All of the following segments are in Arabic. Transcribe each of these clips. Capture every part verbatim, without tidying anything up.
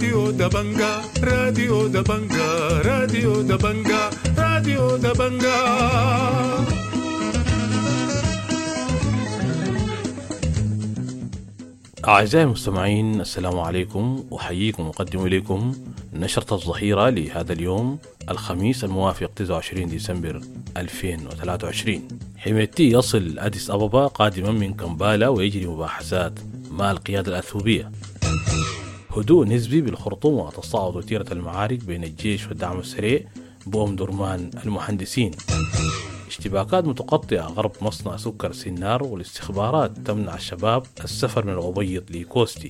راديو دبنجا راديو دبنجا راديو دبنجا راديو دبنجا. أعزائي المستمعين، السلام عليكم، أحييكم وأقدم إليكم نشرة الظهيرة لهذا اليوم الخميس الموافق تسعة وعشرين ديسمبر ألفين وثلاثة وعشرين. حميدتي يصل أديس أبابا قادما من كمبالا ويجري مباحثات مع القيادة الأثيوبية. هدوء نسبي بالخرطوم وتصاعد وتيرة المعارك بين الجيش والدعم السريع بأم درمان المهندسين. اشتباكات متقطعة غرب مصنع سكر سينار، والاستخبارات تمنع الشباب السفر من الأبيض لكوستي.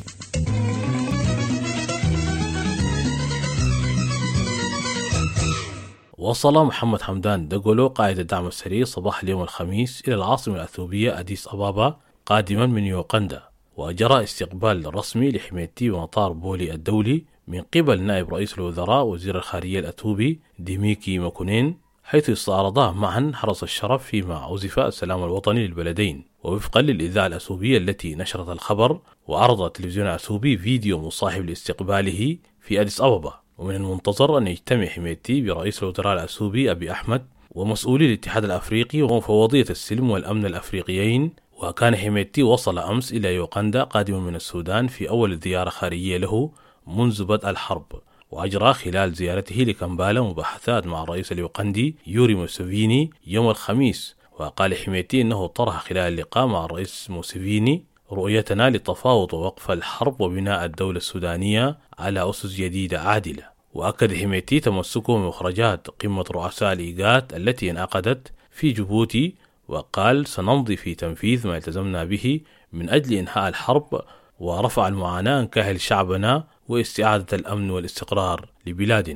وصل محمد حمدان دغولو قائد الدعم السريع صباح اليوم الخميس إلى العاصمة الأثيوبية أديس أبابا قادما من يوغندا، وجرى استقبال رسمي لحميدتي بمطار بولي الدولي من قبل نائب رئيس الوزراء وزير الخارجية الأثيوبي ديميكي ماكونين، حيث استعرضا معا حرس الشرف فيما عزف السلام الوطني للبلدين. ووفقا للإذاعة الأثيوبية التي نشرت الخبر، وعرض التلفزيون الأثيوبي فيديو مصاحب لاستقباله في أديس أبابا. ومن المنتظر أن يجتمع حميدتي برئيس الوزراء الأثيوبي أبي أحمد ومسؤولي الاتحاد الأفريقي ومفوضية السلم والأمن الأفريقيين. وكان حميدتي وصل أمس إلى يوغندا قادما من السودان في أول زيارة خارجية له منذ بدء الحرب، وأجرى خلال زيارته لكمبالا مباحثات مع الرئيس اليوغندي يوري موسيفيني يوم الخميس. وقال حميدتي أنه طرح خلال اللقاء مع الرئيس موسيفيني رؤيتنا للتفاوض ووقف الحرب وبناء الدولة السودانية على أسس جديدة عادلة. وأكد حميدتي تمسكه بمخرجات قمة رؤساء الإيجاد التي انعقدت في جيبوتي، وقال سنمضي في تنفيذ ما التزمنا به من أجل إنهاء الحرب ورفع المعاناة عن كاهل شعبنا واستعادة الأمن والاستقرار لبلادنا.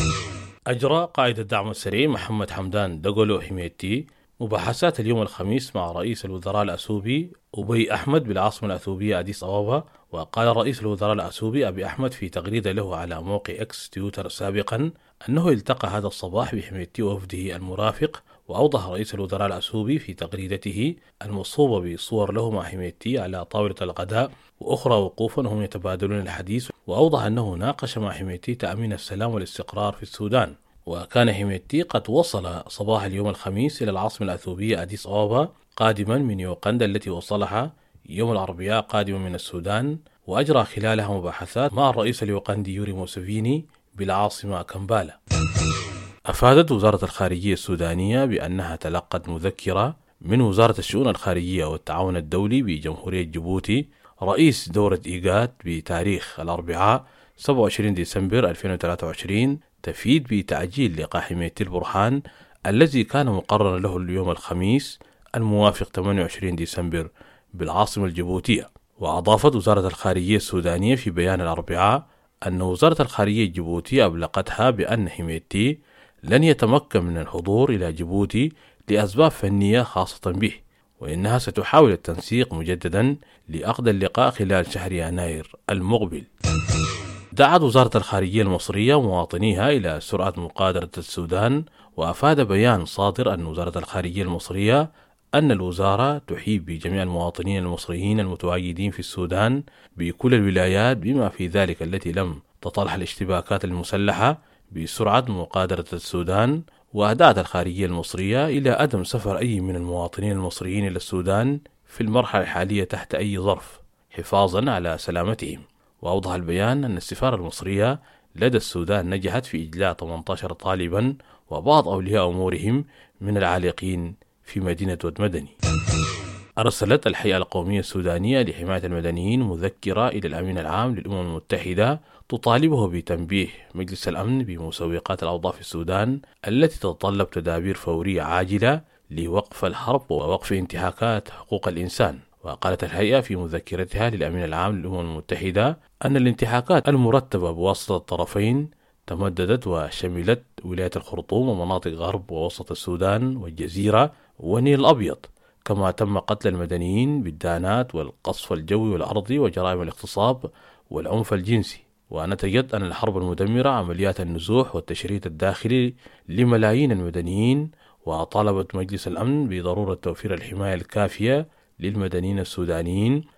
أجرى قائد الدعم السريع محمد حمدان دغولو حميدتي مباحثات اليوم الخميس مع رئيس الوزراء الأثيوبي أبي أحمد بالعاصمة الأثيوبية أديس أبابا. وقال رئيس الوزراء الأثيوبي أبي أحمد في تغريدة له على موقع إكس تويتر سابقا أنه التقى هذا الصباح بحميدتي ووفده المرافق. وأوضح رئيس الوزراء الأثيوبي في تغريدته المصوبة بصور له مع حميدتي على طاولة الغداء وأخرى وقوفا هم يتبادلون الحديث، وأوضح أنه ناقش مع حميدتي تأمين السلام والاستقرار في السودان. وكان حميدتي قد وصل صباح اليوم الخميس إلى العاصمة الأثيوبية أديس أبابا قادما من يوغندا التي وصلها يوم الأربعاء قادما من السودان، وأجرى خلالها مباحثات مع الرئيس اليوغندي يوري موسيفيني بالعاصمة كمبالا. أفادت وزارة الخارجية السودانية بأنها تلقت مذكرة من وزارة الشؤون الخارجية والتعاون الدولي بجمهورية جيبوتي رئيس دورة إيجاد بتاريخ الأربعاء سبعة وعشرين ديسمبر ألفين وثلاثة وعشرين تفيد بتعجيل لقاء حميدتي البرهان الذي كان مقررا له اليوم الخميس الموافق ثمانية وعشرين ديسمبر بالعاصمة الجيبوتية. وأضافت وزارة الخارجية السودانية في بيان الأربعاء أن وزارة الخارجية الجيبوتية أبلغتها بأن حميدتي لن يتمكن من الحضور إلى جيبوتي لأسباب فنية خاصة به، وإنها ستحاول التنسيق مجددا لعقد اللقاء خلال شهر يناير المقبل. دعت وزارة الخارجية المصرية مواطنيها إلى سرعة مقادرة السودان. وأفاد بيان صادر أن وزارة الخارجية المصرية أن الوزارة تحيي بجميع المواطنين المصريين المتواجدين في السودان بكل الولايات بما في ذلك التي لم تطلح الاشتباكات المسلحة بسرعة مقادرة السودان. وأدعت الخارجية المصرية إلى عدم سفر أي من المواطنين المصريين إلى السودان في المرحلة الحالية تحت أي ظرف حفاظا على سلامتهم. وأوضح البيان أن السفارة المصرية لدى السودان نجحت في إجلاء ثمانية عشر طالبا وبعض أولياء أمورهم من العالقين في مدينة ودمدني. أرسلت الهيئة القومية السودانية لحماية المدنيين مذكرة إلى الأمين العام للأمم المتحدة تطالبه بتنبيه مجلس الأمن بمسوقات الأوضاع في السودان التي تتطلب تدابير فورية عاجلة لوقف الحرب ووقف انتهاكات حقوق الإنسان. وقالت الهيئة في مذكرتها للأمين العام للأمم المتحدة أن الانتهاكات المرتبة بواسطة الطرفين تمددت وشملت ولاية الخرطوم ومناطق غرب ووسط السودان والجزيرة والنيل الأبيض، كما تم قتل المدنيين بالدانات والقصف الجوي والأرضي وجرائم الاغتصاب والعنف الجنسي. ونتجت أن الحرب المدمرة عمليات النزوح والتشريد الداخلي لملايين المدنيين. وطالبت مجلس الأمن بضرورة توفير الحماية الكافية للمدنيين السودانيين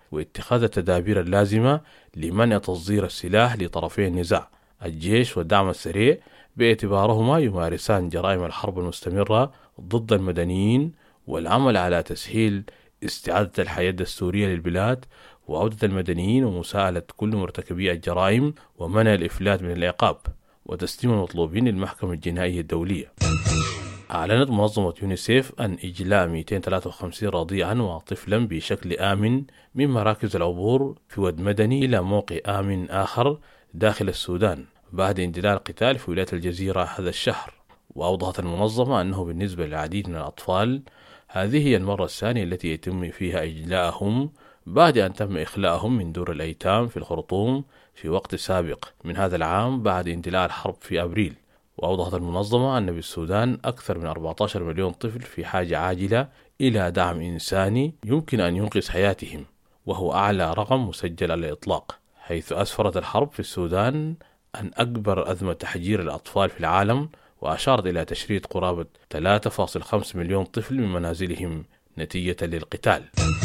واتخاذ التدابير اللازمة لمنع تصدير السلاح لطرفي النزاع الجيش والدعم السريع، باعتبارهما يمارسان جرائم الحرب المستمرة ضد المدنيين، والعمل على تسهيل استعادة الحياة الدستورية للبلاد وعودة المدنيين ومساءلة كل مرتكبي الجرائم ومنع الإفلات من العقاب وتسليم المطلوبين للمحكمة الجنائية الدولية. أعلنت منظمة يونيسيف عن إجلاء مئتين وثلاثة وخمسين رضيعا وطفلا بشكل آمن من مراكز العبور في ود مدني إلى موقع آمن آخر داخل السودان بعد اندلاع القتال في ولاية الجزيرة هذا الشهر. وأوضحت المنظمة أنه بالنسبة للعديد من الأطفال هذه هي المرة الثانية التي يتم فيها إجلاءهم بعد أن تم إخلاءهم من دور الأيتام في الخرطوم في وقت سابق من هذا العام بعد اندلاع الحرب في أبريل. وأوضحت المنظمة أن بالسودان أكثر من أربعة عشر مليون طفل في حاجة عاجلة إلى دعم إنساني يمكن أن ينقذ حياتهم، وهو أعلى رقم مسجل على الإطلاق، حيث أسفرت الحرب في السودان عن أكبر أزمة تحجير الأطفال في العالم، وأشارت إلى تشريد قرابة ثلاثة فاصلة خمسة مليون طفل من منازلهم نتيجة للقتال.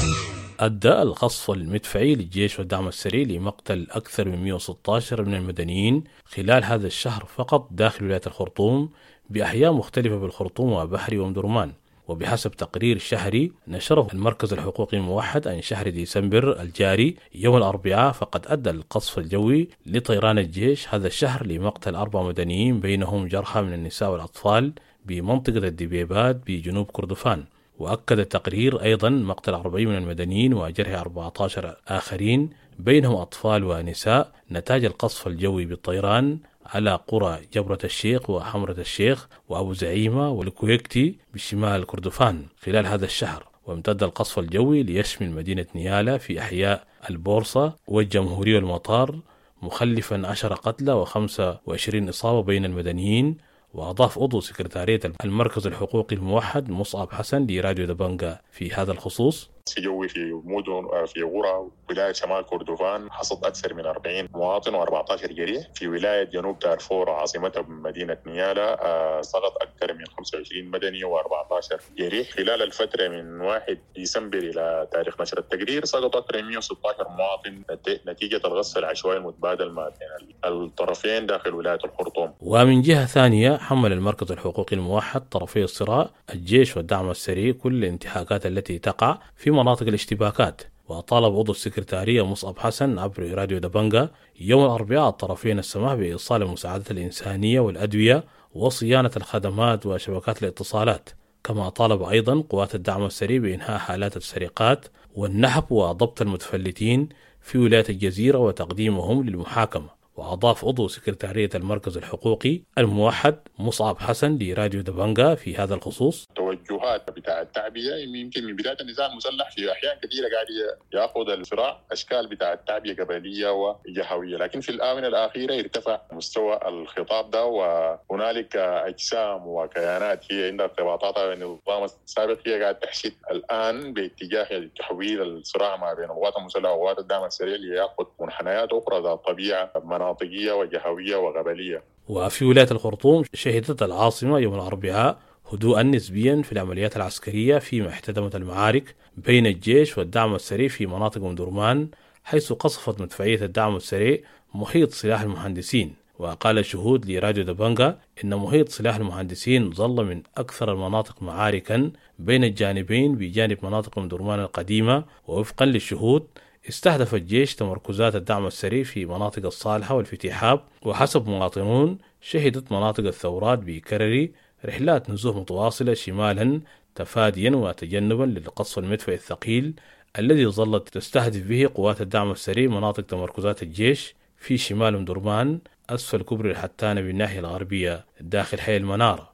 أدى القصف المدفعي للجيش والدعم السريع لمقتل أكثر من مئة وستة عشر من المدنيين خلال هذا الشهر فقط داخل ولاية الخرطوم بأحياء مختلفة بالخرطوم وبحري ومدرمان. وبحسب تقرير شهري نشره المركز الحقوقي الموحد عن شهر ديسمبر الجاري يوم الأربعاء، فقد أدى القصف الجوي لطيران الجيش هذا الشهر لمقتل أربع مدنيين بينهم جرحى من النساء والأطفال بمنطقة الدبيبات بجنوب كردفان. وأكد التقرير أيضا مقتل أربعين من المدنيين وجرح أربعة عشر آخرين بينهم أطفال ونساء نتاج القصف الجوي بالطيران على قرى جبرة الشيخ وحمرة الشيخ وأبو زعيمة والكويكتي بشمال كردفان خلال هذا الشهر. وامتد القصف الجوي ليشمل مدينة نيالا في أحياء البورصة والجمهورية والمطار، مخلفا عشر قتلى وخمسة وعشرين إصابة بين المدنيين. وأضاف عضو سكرتارية المركز الحقوقي الموحد مصعب حسن لراديو دبنجا في هذا الخصوص: في جوي في مدن في قرى ولاية شمال كردفان حصد أكثر من أربعين مواطن وأربعة عشر جريح. في ولاية جنوب دارفور عاصمتها مدينة نيالا سقط أكثر من خمسة وعشرين مدني وأربعة عشر جريح. خلال الفترة من واحد ديسمبر إلى تاريخ نشر التقرير سقط أكثر من مئة وستة عشر مواطن نتيجة الغصب العشوائي المتبادل ما بين الطرفين داخل ولاية الخرطوم. ومن جهة ثانية حمل المركز الحقوقي الموحد طرفي الصراع الجيش والدعم السريع كل الانتهاكات التي تقع في مناطق الاشتباكات. وطالب عضو السكرتارية مصعب حسن عبر راديو دبنجا يوم الأربعاء الطرفين السماح بإيصال المساعدات الإنسانية والأدوية وصيانة الخدمات وشبكات الاتصالات. كما طالب أيضا قوات الدعم السريع بإنهاء حالات السرقات والنهب وضبط المتفلتين في ولاية الجزيرة وتقديمهم للمحاكمة. وأضاف عضو سكرتارية المركز الحقوقي الموحد مصعب حسن لراديو دبنجا في هذا الخصوص: توجهات بتاع التعبية يمكن من بداية النزاع المسلح في أحيان كثيرة قاعد يأخذ الصراع أشكال بتاع التعبية قبلية وجهوية، لكن في الآونة الأخيرة ارتفع مستوى الخطاب ده، وهنالك أجسام وكيانات هي عندها ارتباطاتها بالنظام السابق هي قاعد تحشد الآن باتجاه تحويل الصراع ما بين القوات المسلحة وقوات الدعم السريع ليأخذ منحنيات أخرى ذات طبيعة مناطقية وجهوية وقبلية. وفي ولاية الخرطوم شهدت العاصمة يوم الأربعاء هدوءا نسبيا في العمليات العسكرية فيما احتدمت المعارك بين الجيش والدعم السريع في مناطق مدرمان، حيث قصفت مدفعية الدعم السريع محيط سلاح المهندسين. وقال الشهود لراديو دبنجا إن محيط سلاح المهندسين ظل من أكثر المناطق معاركا بين الجانبين بجانب مناطق مدرمان القديمة. ووفقا للشهود استهدف الجيش تمركزات الدعم السريع في مناطق الصالحة والفتيحاب. وحسب مواطنون شهدت مناطق الثورات بكرري رحلات نزوح متواصلة شمالا تفاديا وتجنبا للقصف المدفعي الثقيل الذي ظلت تستهدف به قوات الدعم السريع مناطق تمركزات الجيش في شمال مدرمان أسفل كبر الحتانة بالناحية الغربية داخل حي المنارة.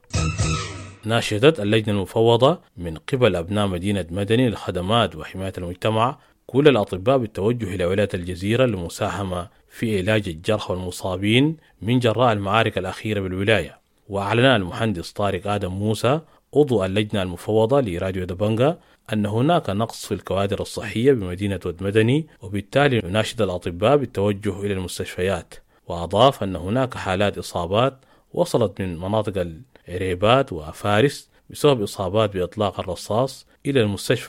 ناشدت اللجنة المفوضة من قبل أبناء مدينة مدني للخدمات وحماية المجتمع كل الأطباء بالتوجه إلى ولاية الجزيرة للمساهمة في علاج الجرحى والمصابين من جراء المعارك الأخيرة بالولاية. وأعلن المهندس طارق آدم موسى عضو اللجنة المفوضة لراديو دبنجا أن هناك نقص في الكوادر الصحية بمدينة ود مدني، وبالتالي يناشد الأطباء بالتوجه إلى المستشفيات. وأضاف أن هناك حالات إصابات وصلت من مناطق العريبات وفارس بسبب إصابات بإطلاق الرصاص إلى المستشفى،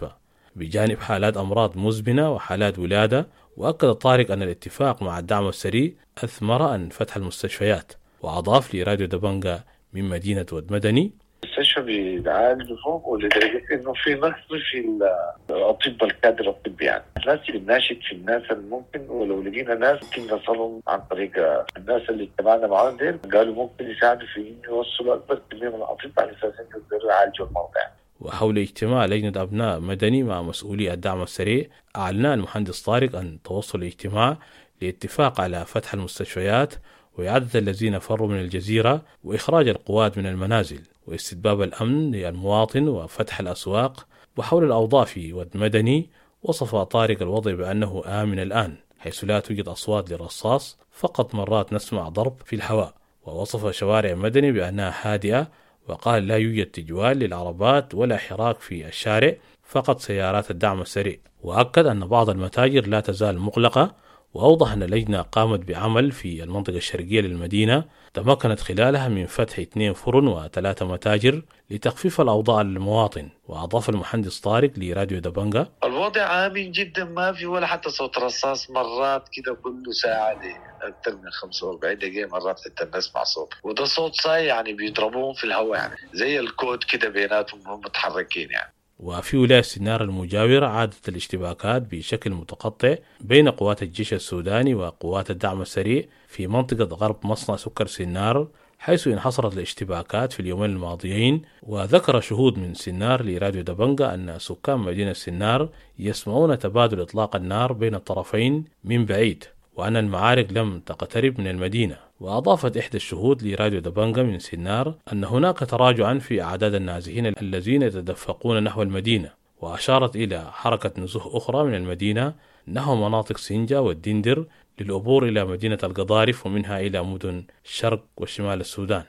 بجانب حالات أمراض مزمنة وحالات ولادة. وأكد طارق أن الاتفاق مع الدعم السريع أثمر أن فتح المستشفيات. وأضاف لراديو دبنجة من مدينة ود مدني: المستشفى بيعالجهم ولدرجة إنه في نقص في الأطباء الكادر الطبي، يعني الناس اللي بناشد في الناس الممكن، ولو لقينا ناس ممكن نصلهم عن طريق الناس اللي اتبعنا معاهم ديل، قالوا ممكن يساعدوا في إنه يوصلوا أكبر كمية من الأطباء على أساس إنه يقدروا يعالجوا الموضوع. وحول اجتماع لجنة أبناء مدني مع مسؤولي الدعم السريع، أعلن المهندس طارق أن توصل الاجتماع لاتفاق على فتح المستشفيات وإعادة الذين فروا من الجزيرة وإخراج القوات من المنازل واستتباب الأمن للمواطن وفتح الأسواق. وحول الأوضاع في ود مدني، وصف طارق الوضع بأنه آمن الآن، حيث لا توجد أصوات للرصاص، فقط مرات نسمع ضرب في الهواء. ووصف شوارع مدني بأنها هادئة، وقال لا يوجد تجوال للعربات ولا حراك في الشارع، فقط سيارات الدعم السريع. وأكد أن بعض المتاجر لا تزال مغلقة. وأوضح أن اللجنة قامت بعمل في المنطقة الشرقية للمدينة تمكنت خلالها من فتح اثنين فرن وثلاثة متاجر لتخفيف الأوضاع للمواطن. وأضاف المهندس طارق لراديو دبنجة: الوضع آمن جدا، ما في ولا حتى صوت رصاص، مرات كده كل ساعة أكثر من خمسة وأربعين دقيقة مرات حتى نسمع صوت، وده صوت صاي يعني بيضربوهم في الهواء، يعني زي الكود كده بيناتهم هم متحركين يعني. وفي ولاية سنار المجاورة عادت الاشتباكات بشكل متقطع بين قوات الجيش السوداني وقوات الدعم السريع في منطقة غرب مصنع سكر سنار، حيث انحصرت الاشتباكات في اليومين الماضيين. وذكر شهود من سنار لراديو دبنجة أن سكان مدينة سنار يسمعون تبادل إطلاق النار بين الطرفين من بعيد، وأن المعارك لم تقترب من المدينة. وأضافت إحدى الشهود لراديو دبنجة من سنار أن هناك تراجعا في أعداد النازحين الذين يتدفقون نحو المدينة. وأشارت إلى حركة نزوح أخرى من المدينة نحو مناطق سنجة والدندر للعبور إلى مدينة القضارف ومنها إلى مدن الشرق وشمال السودان.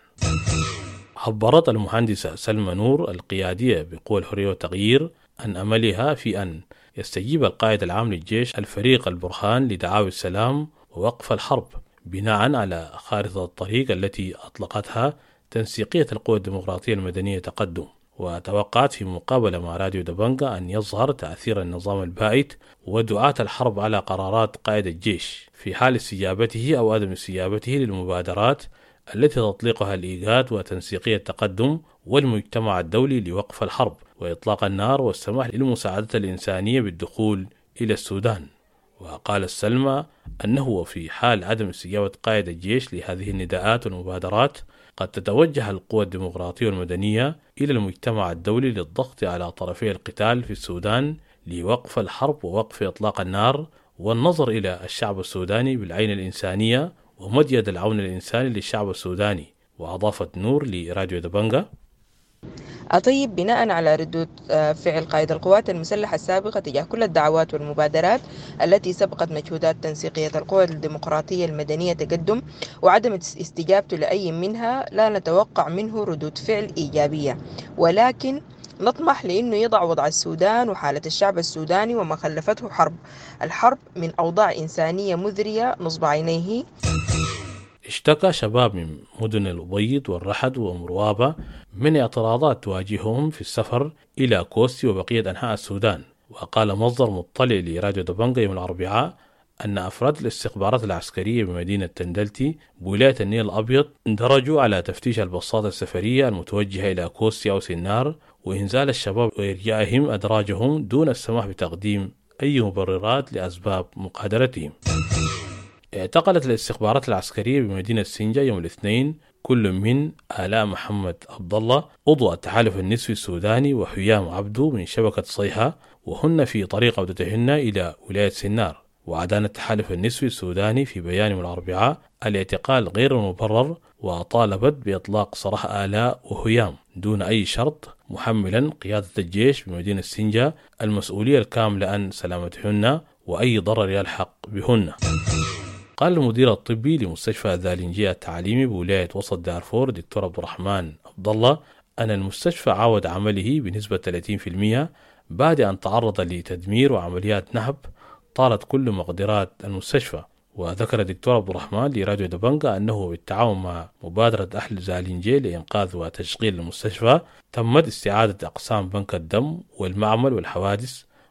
عبرت المهندسة سلمى نور القيادية بقوى الحرية والتغيير عن أملها في أن يستجيب القائد العام للجيش الفريق البرهان لدعاوى السلام ووقف الحرب بناء على خارطة الطريق التي أطلقتها تنسيقية القوى الديمقراطية المدنية تقدم. وتوقعت في مقابلة مع راديو دبنجة أن يظهر تأثير النظام البائد ودعاة الحرب على قرارات قائد الجيش في حال استجابته أو عدم استجابته للمبادرات التي تطلقها الإيجاد وتنسيقية التقدم والمجتمع الدولي لوقف الحرب وإطلاق النار والسماح للمساعدة الإنسانية بالدخول إلى السودان. وقال السلمى أنه في حال عدم استجابة قائد الجيش لهذه النداءات والمبادرات قد تتوجه القوى الديمقراطية والمدنية إلى المجتمع الدولي للضغط على طرفي القتال في السودان لوقف الحرب ووقف إطلاق النار والنظر إلى الشعب السوداني بالعين الإنسانية ومد يد العون الإنساني للشعب السوداني. وأضافت نور لراديو دبنجة: طيب، بناء على ردود فعل قائد القوات المسلحة السابقة تجاه كل الدعوات والمبادرات التي سبقت مجهودات تنسيقية القوى الديمقراطية المدنية تقدم وعدم استجابته لأي منها، لا نتوقع منه ردود فعل إيجابية، ولكن نطمح لأنه يضع وضع السودان وحالة الشعب السوداني وما خلفته حرب الحرب من أوضاع إنسانية مذرية نصب عينيه. اشتكى شباب من مدن الأبيض والرحد ومروابة من اعتراضات تواجههم في السفر إلى كوستي وبقية أنحاء السودان. وقال مصدر مطلع لراديو دبنجة يوم الأربعاء أن أفراد الاستخبارات العسكرية بمدينة تندلتي بولاية النيل الأبيض اندرجوا على تفتيش البساطة السفرية المتوجهة إلى كوستي أو سنار وإنزال الشباب وإرجاعهم أدراجهم دون السماح بتقديم أي مبررات لأسباب مقادرتهم. اعتقلت الاستخبارات العسكرية بمدينة سنجة يوم الاثنين كل من آلاء محمد عبد الله عضو التحالف النسوي السوداني وحيام عبدو من شبكة صيحة، وهن في طريق عودتهن إلى ولاية سنار. وأعلن التحالف النسوي السوداني في بيان من الأربعاء الاعتقال غير المبرر، وطالبت بإطلاق سراح آلاء وحيام دون أي شرط، محملا قيادة الجيش بمدينة سنجة المسؤولية الكاملة عن سلامتهن وأي ضرر يلحق بهن. قال المدير الطبي لمستشفى ذالنجية التعليمي بولاية وسط دارفور دكتور عبد الرحمن عبد الله أن المستشفى عاود عمله بنسبة ثلاثين بالمئة بعد أن تعرض لتدمير وعمليات نهب طالت كل مقدرات المستشفى. وذكر الدكتور عبد الرحمن لراديو دبنجة أنه بالتعاون مع مبادرة أهل زالنجي لإنقاذ وتشغيل المستشفى تمت استعادة أقسام بنك الدم والمعمل والحوادث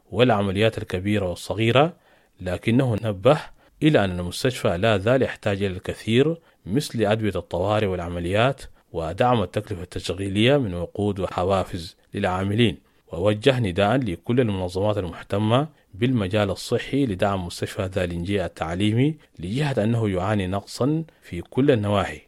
والعمليات الكبيرة والصغيرة، لكنه نبه إلى أن المستشفى لا زال يحتاج إلى الكثير مثل أدوية الطوارئ والعمليات ودعم التكلفة التشغيلية من وقود وحوافز للعاملين، ووجه نداء لكل المنظمات المهتمة بالمجال الصحي لدعم مستشفى ذالنجي التعليمي لجهة أنه يعاني نقصا في كل النواحي.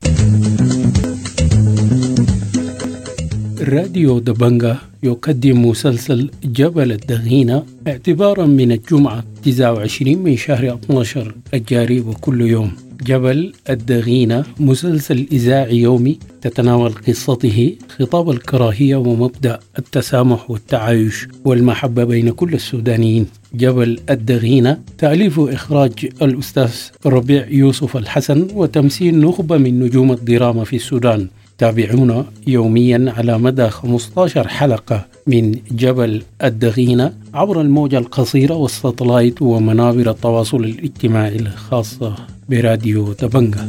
راديو دبنجة يقدم مسلسل جبل الدغينة اعتبارا من الجمعة تسعة وعشرين من شهر اثنا عشر الجاري وكل يوم. جبل الدغينة مسلسل إذاعي يومي تتناول قصته خطاب الكراهية ومبدأ التسامح والتعايش والمحبة بين كل السودانيين. جبل الدغينة تأليف وإخراج الأستاذ ربيع يوسف الحسن وتمثيل نخبة من نجوم الدراما في السودان. تابعونا يوميا على مدى خمسة عشر حلقة من جبل الدغينة عبر الموجة القصيرة والساتلايت ومنابر التواصل الاجتماعي الخاصة براديو دبنجة.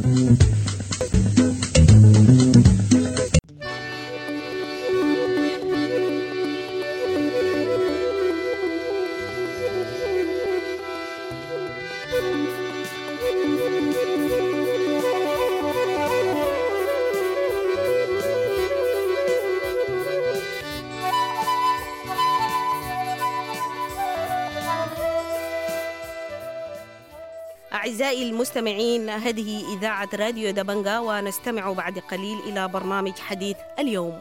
أعزائي المستمعين، هذه إذاعة راديو دبنجة، ونستمع بعد قليل إلى برنامج حديث اليوم.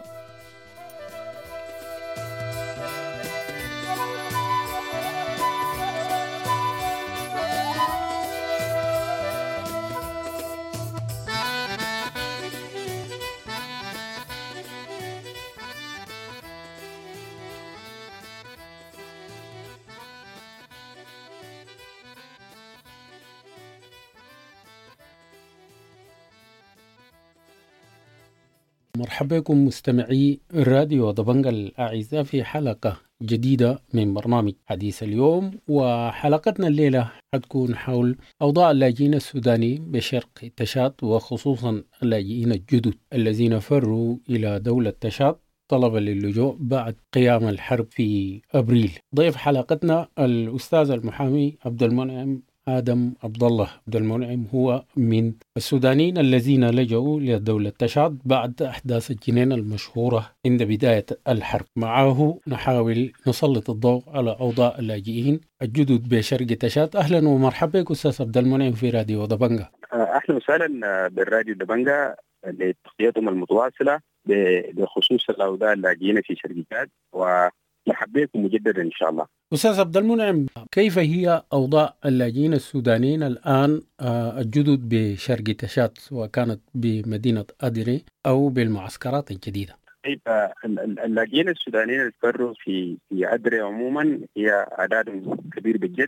مرحبا بكم مستمعي راديو دبنجة الأعزاء في حلقة جديدة من برنامج حديث اليوم. وحلقتنا الليلة حتكون حول أوضاع اللاجئين السوداني بشرق تشاد، وخصوصا اللاجئين الجدد الذين فروا إلى دولة تشاد طلبا للجوء بعد قيام الحرب في أبريل. ضيف حلقتنا الأستاذ المحامي عبد المنعم آدم عبد الله عبد المنعم، هو من السودانيين الذين لجأوا لدولة تشاد بعد أحداث الجنين المشهورة عند بداية الحرب. معه نحاول نسلط الضوء على أوضاع اللاجئين الجدد بشرق تشاد. أهلا ومرحبا بك أستاذ عبد المنعم في راديو دبنجة. أهلا وسهلا بالراديو دبنجة لتغطيتهم المتواصلة بخصوص الأوضاع اللاجئين في شرق تشاد، ومرحبا بكم مجددا إن شاء الله. أستاذ عبد المنعم، كيف هي أوضاع اللاجئين السودانيين الآن الجدد بشرق تشاد، وكانت بمدينة أدري أو بالمعسكرات الجديدة؟ طيب، اللاجئين السودانيين اللي فروا في في أدري عموما هي أعداد كبير بجد،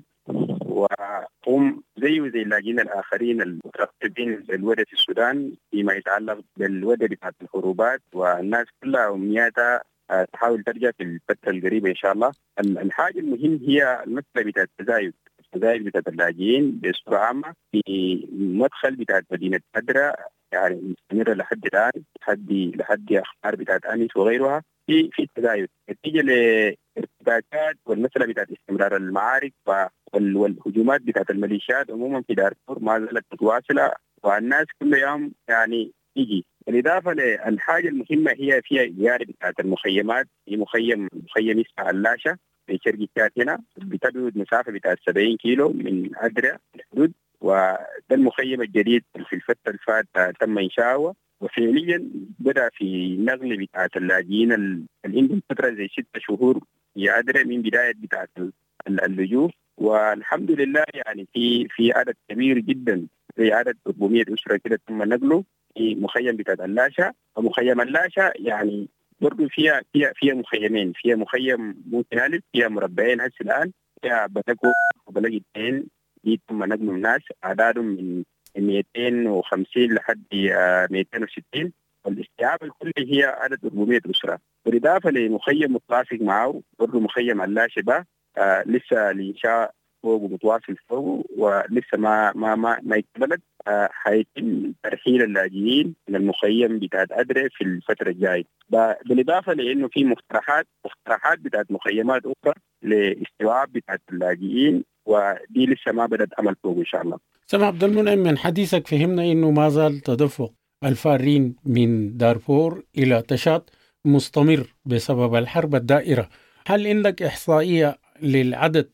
وهم زيه زي اللاجئين الآخرين المترقبين الوضع في السودان فيما يتعلق بالوضع بتاعت الحروبات، والناس كلها أمنياتها تحاول ترجع في الفترة القريبة إن شاء الله. الحاجة المهم هي المسألة بتاعت التزايد التزايد بتاعت اللاجئين بصورة عامة في مدخل بتاعت مدينة أدرى، يعني مستمرة لحد الآن لحد لحد أخبار بتاعت أنيس وغيرها في في التزايد نتيجة لارتباكات والمسألة بتاعت استمرار المعارك والهجومات بتاعت الميليشيات عموما في دارفور ما زالت متواصلة، والناس كل يوم يعني يجي. بالإضافة للحاجة المهمة هي فيها زيارة بتاعت المخيمات، في مخيم مخيم اسمه اللاشة في شرق تشاد هنا بتبعد مسافة بتاعت سبعين كيلو من أدرى الحدود، وده المخيم الجديد في الفترة اللي فاتت تم إنشاؤه، وفعليا بدأ في نقل بتاعت اللاجئين اللي عندهم فترة زي ستة شهور في أدرى من بداية بتاعت اللجوء، والحمد لله يعني في في عدد كبير جدا زي عدد أربعمائة أسرة كده تم نقله في مخيم بتاع اللاشة. ومخيم اللاشة يعني برضو فيها فيها فيها مخيمين، فيها مخيم ممكن ألف فيها مربعين هسه الآن، فيها بلقوا وبلقي اثنين دي تم نقل الناس أعدادهم من مئتين وخمسين لحد مئتين وستين، والاستيعاب الكلي هي عدد أربعمائة أسرة. بالإضافة لمخيم متلاصق معه برضو مخيم اللاشة بقى آه لسه لإنشاء فوق ومتواصل فوق ولسه ما ما ما ما اكتملت. آه حيتم ترحيل اللاجئين من المخيم بتاعت أدري في الفترة الجاية، بالإضافة لأنه في مقترحات مقترحات بتاعت مخيمات أخرى لاستيعاب بتاعت اللاجئين، ودي لسه ما بدأت عمل فوق إن شاء الله. سمع عبد المنعم، من حديثك فهمنا إنه ما زال تدفق الفارين من دارفور إلى تشاد مستمر بسبب الحرب الدائرة. هل عندك إحصائية للعدد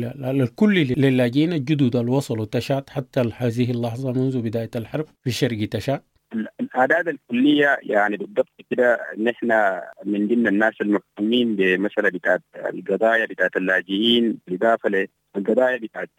الكلي للاجئين الجدد اللي وصلوا تشاد حتى هذه اللحظة منذ بداية الحرب في شرق تشاد؟ الأعداد الكلية يعني بالضبط كده نحن من ضمن الناس المهتمين بمسألة بتاعت القضايا بتاعت اللاجئين، بالإضافة للقضايا بتاعت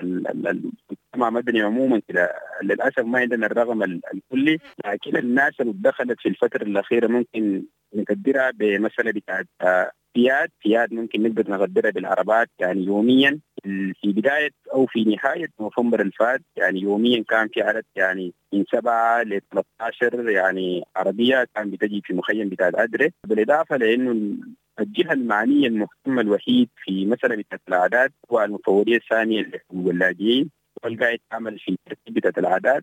المجتمع المدني عموما كده. للأسف ما عندنا الرقم الكلي، لكن الناس اللي دخلت في الفترة الأخيرة ممكن نقدرها بمسألة بتاعت فيات فيات ممكن نقدر نقدرها بالعربات يعني يوميا. في بداية أو في نهاية نوفمبر الفات يعني يوميا كان في عدد يعني من سبعة ل ثلاثة عشر يعني عربية كان بتجي في مخيم بتاع أدري. بالإضافة لأنه الجهة المعنية المهتمة الوحيد في مسألة بتاعت الأعداد هو المفوضية الثانية للاجئين، والقاعد تعمل في ترتيب بتاعت الأعداد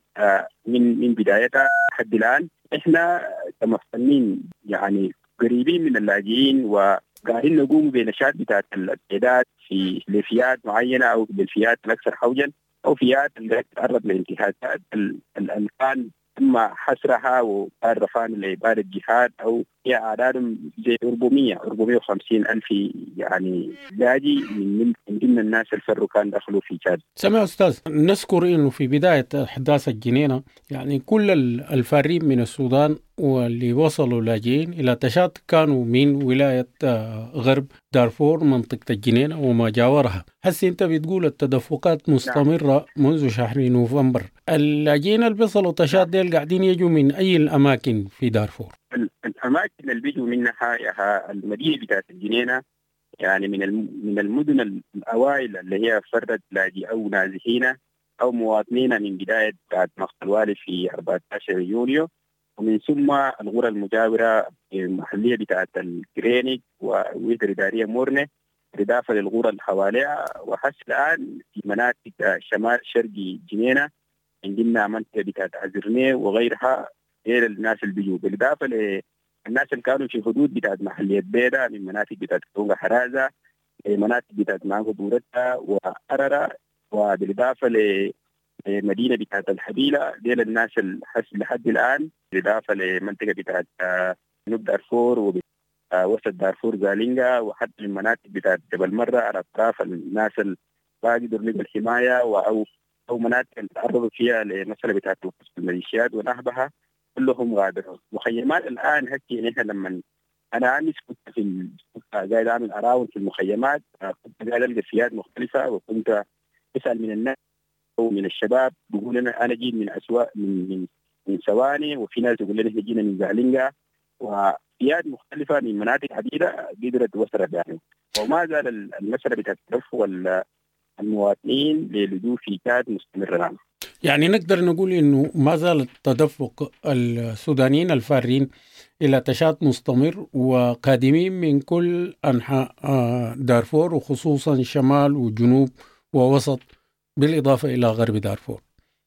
من من بدايتها لحد الآن. إحنا كمهتمين يعني قريبين من اللاجئين وقاعدين نقوم بنشاط بتاعت التعداد في لفئات معينة أو للفئات الأكثر حوجا أو فئات اللي تتعرض لانتهاكات اللي كان تم حصرها وكان رفعنا لإبادة جهاد أو هي أعدادهم زي أربعمية أربعمية وخمسين ألف يعني لاجئ من ضمن الناس الفروا كان دخلوا في تشاد. سمع أستاذ، نذكر إنه في بداية أحداث الجنينة يعني كل الفارين من السودان واللي وصلوا لاجئين إلى تشاد كانوا من ولاية غرب دارفور منطقة الجنينة وما جاورها. هسه أنت بتقول التدفقات مستمرة منذ شهر نوفمبر. اللاجئين اللي بيصلوا تشاد ديل قاعدين يجوا من أي الأماكن في دارفور؟ الأماكن اللي بيجوا منها المدينة بتاعت الجنينة يعني من من المدن الأوائل اللي هي فرد لاجئ أو نازحين أو مواطنين من بداية بعد مقتل الوالي في أربعة عشر يوليو، ومن ثم القرى المجاورة المحلية بتاعت الكرينيك وويدر إدارية مورنة، بالإضافة للقرى اللي حواليها. وحتى الآن في مناطق شمال شرقي جنينة عندنا منطقة بتاعت عزرنيه وغيرها غير الناس اللي بيجوا، بالإضافة للناس اللي كانوا في حدود بتاعت محلية بيدا من مناطق بتاعت كونغا حرازة، مناطق بتاعت مانغو بورتا وأرارا، وبالإضافة لمدينة بتاعت الحبيلة ديل الناس لحد الآن، بالإضافة لمنطقة بتاعت جنوب دارفور ووسط دارفور زالينغا، وحتى المناطق بتاعت جبل مرة على أطراف الناس اللي ما قدروا يلقوا الحماية أو أو مناطق اللي تعرضوا فيها لمسألة بتاعت الميليشيات ونحبها كلهم غادروا. مخيمات الآن هكي نحن لما أنا أمس كنت في قاعد أعمل أراون في المخيمات، كنت قاعد ألقى فئات مختلفة، وكنت أسأل من الناس أو من الشباب بيقول أنا أنا جيت من أسواق من من من سواني، وفي ناس يقول لنا جينا من زالينغا، وفئات مختلفة من مناطق عديدة قدرت وصلت يعني. وما زال المسألة بتاعت تدفق المواطنين للجوء في تشاد مستمرة. يعني نقدر نقول إنه ما زال التدفق السودانيين الفارين إلى تشاد مستمر وقادمين من كل أنحاء دارفور وخصوصا شمال وجنوب ووسط بالإضافة إلى غرب دارفور.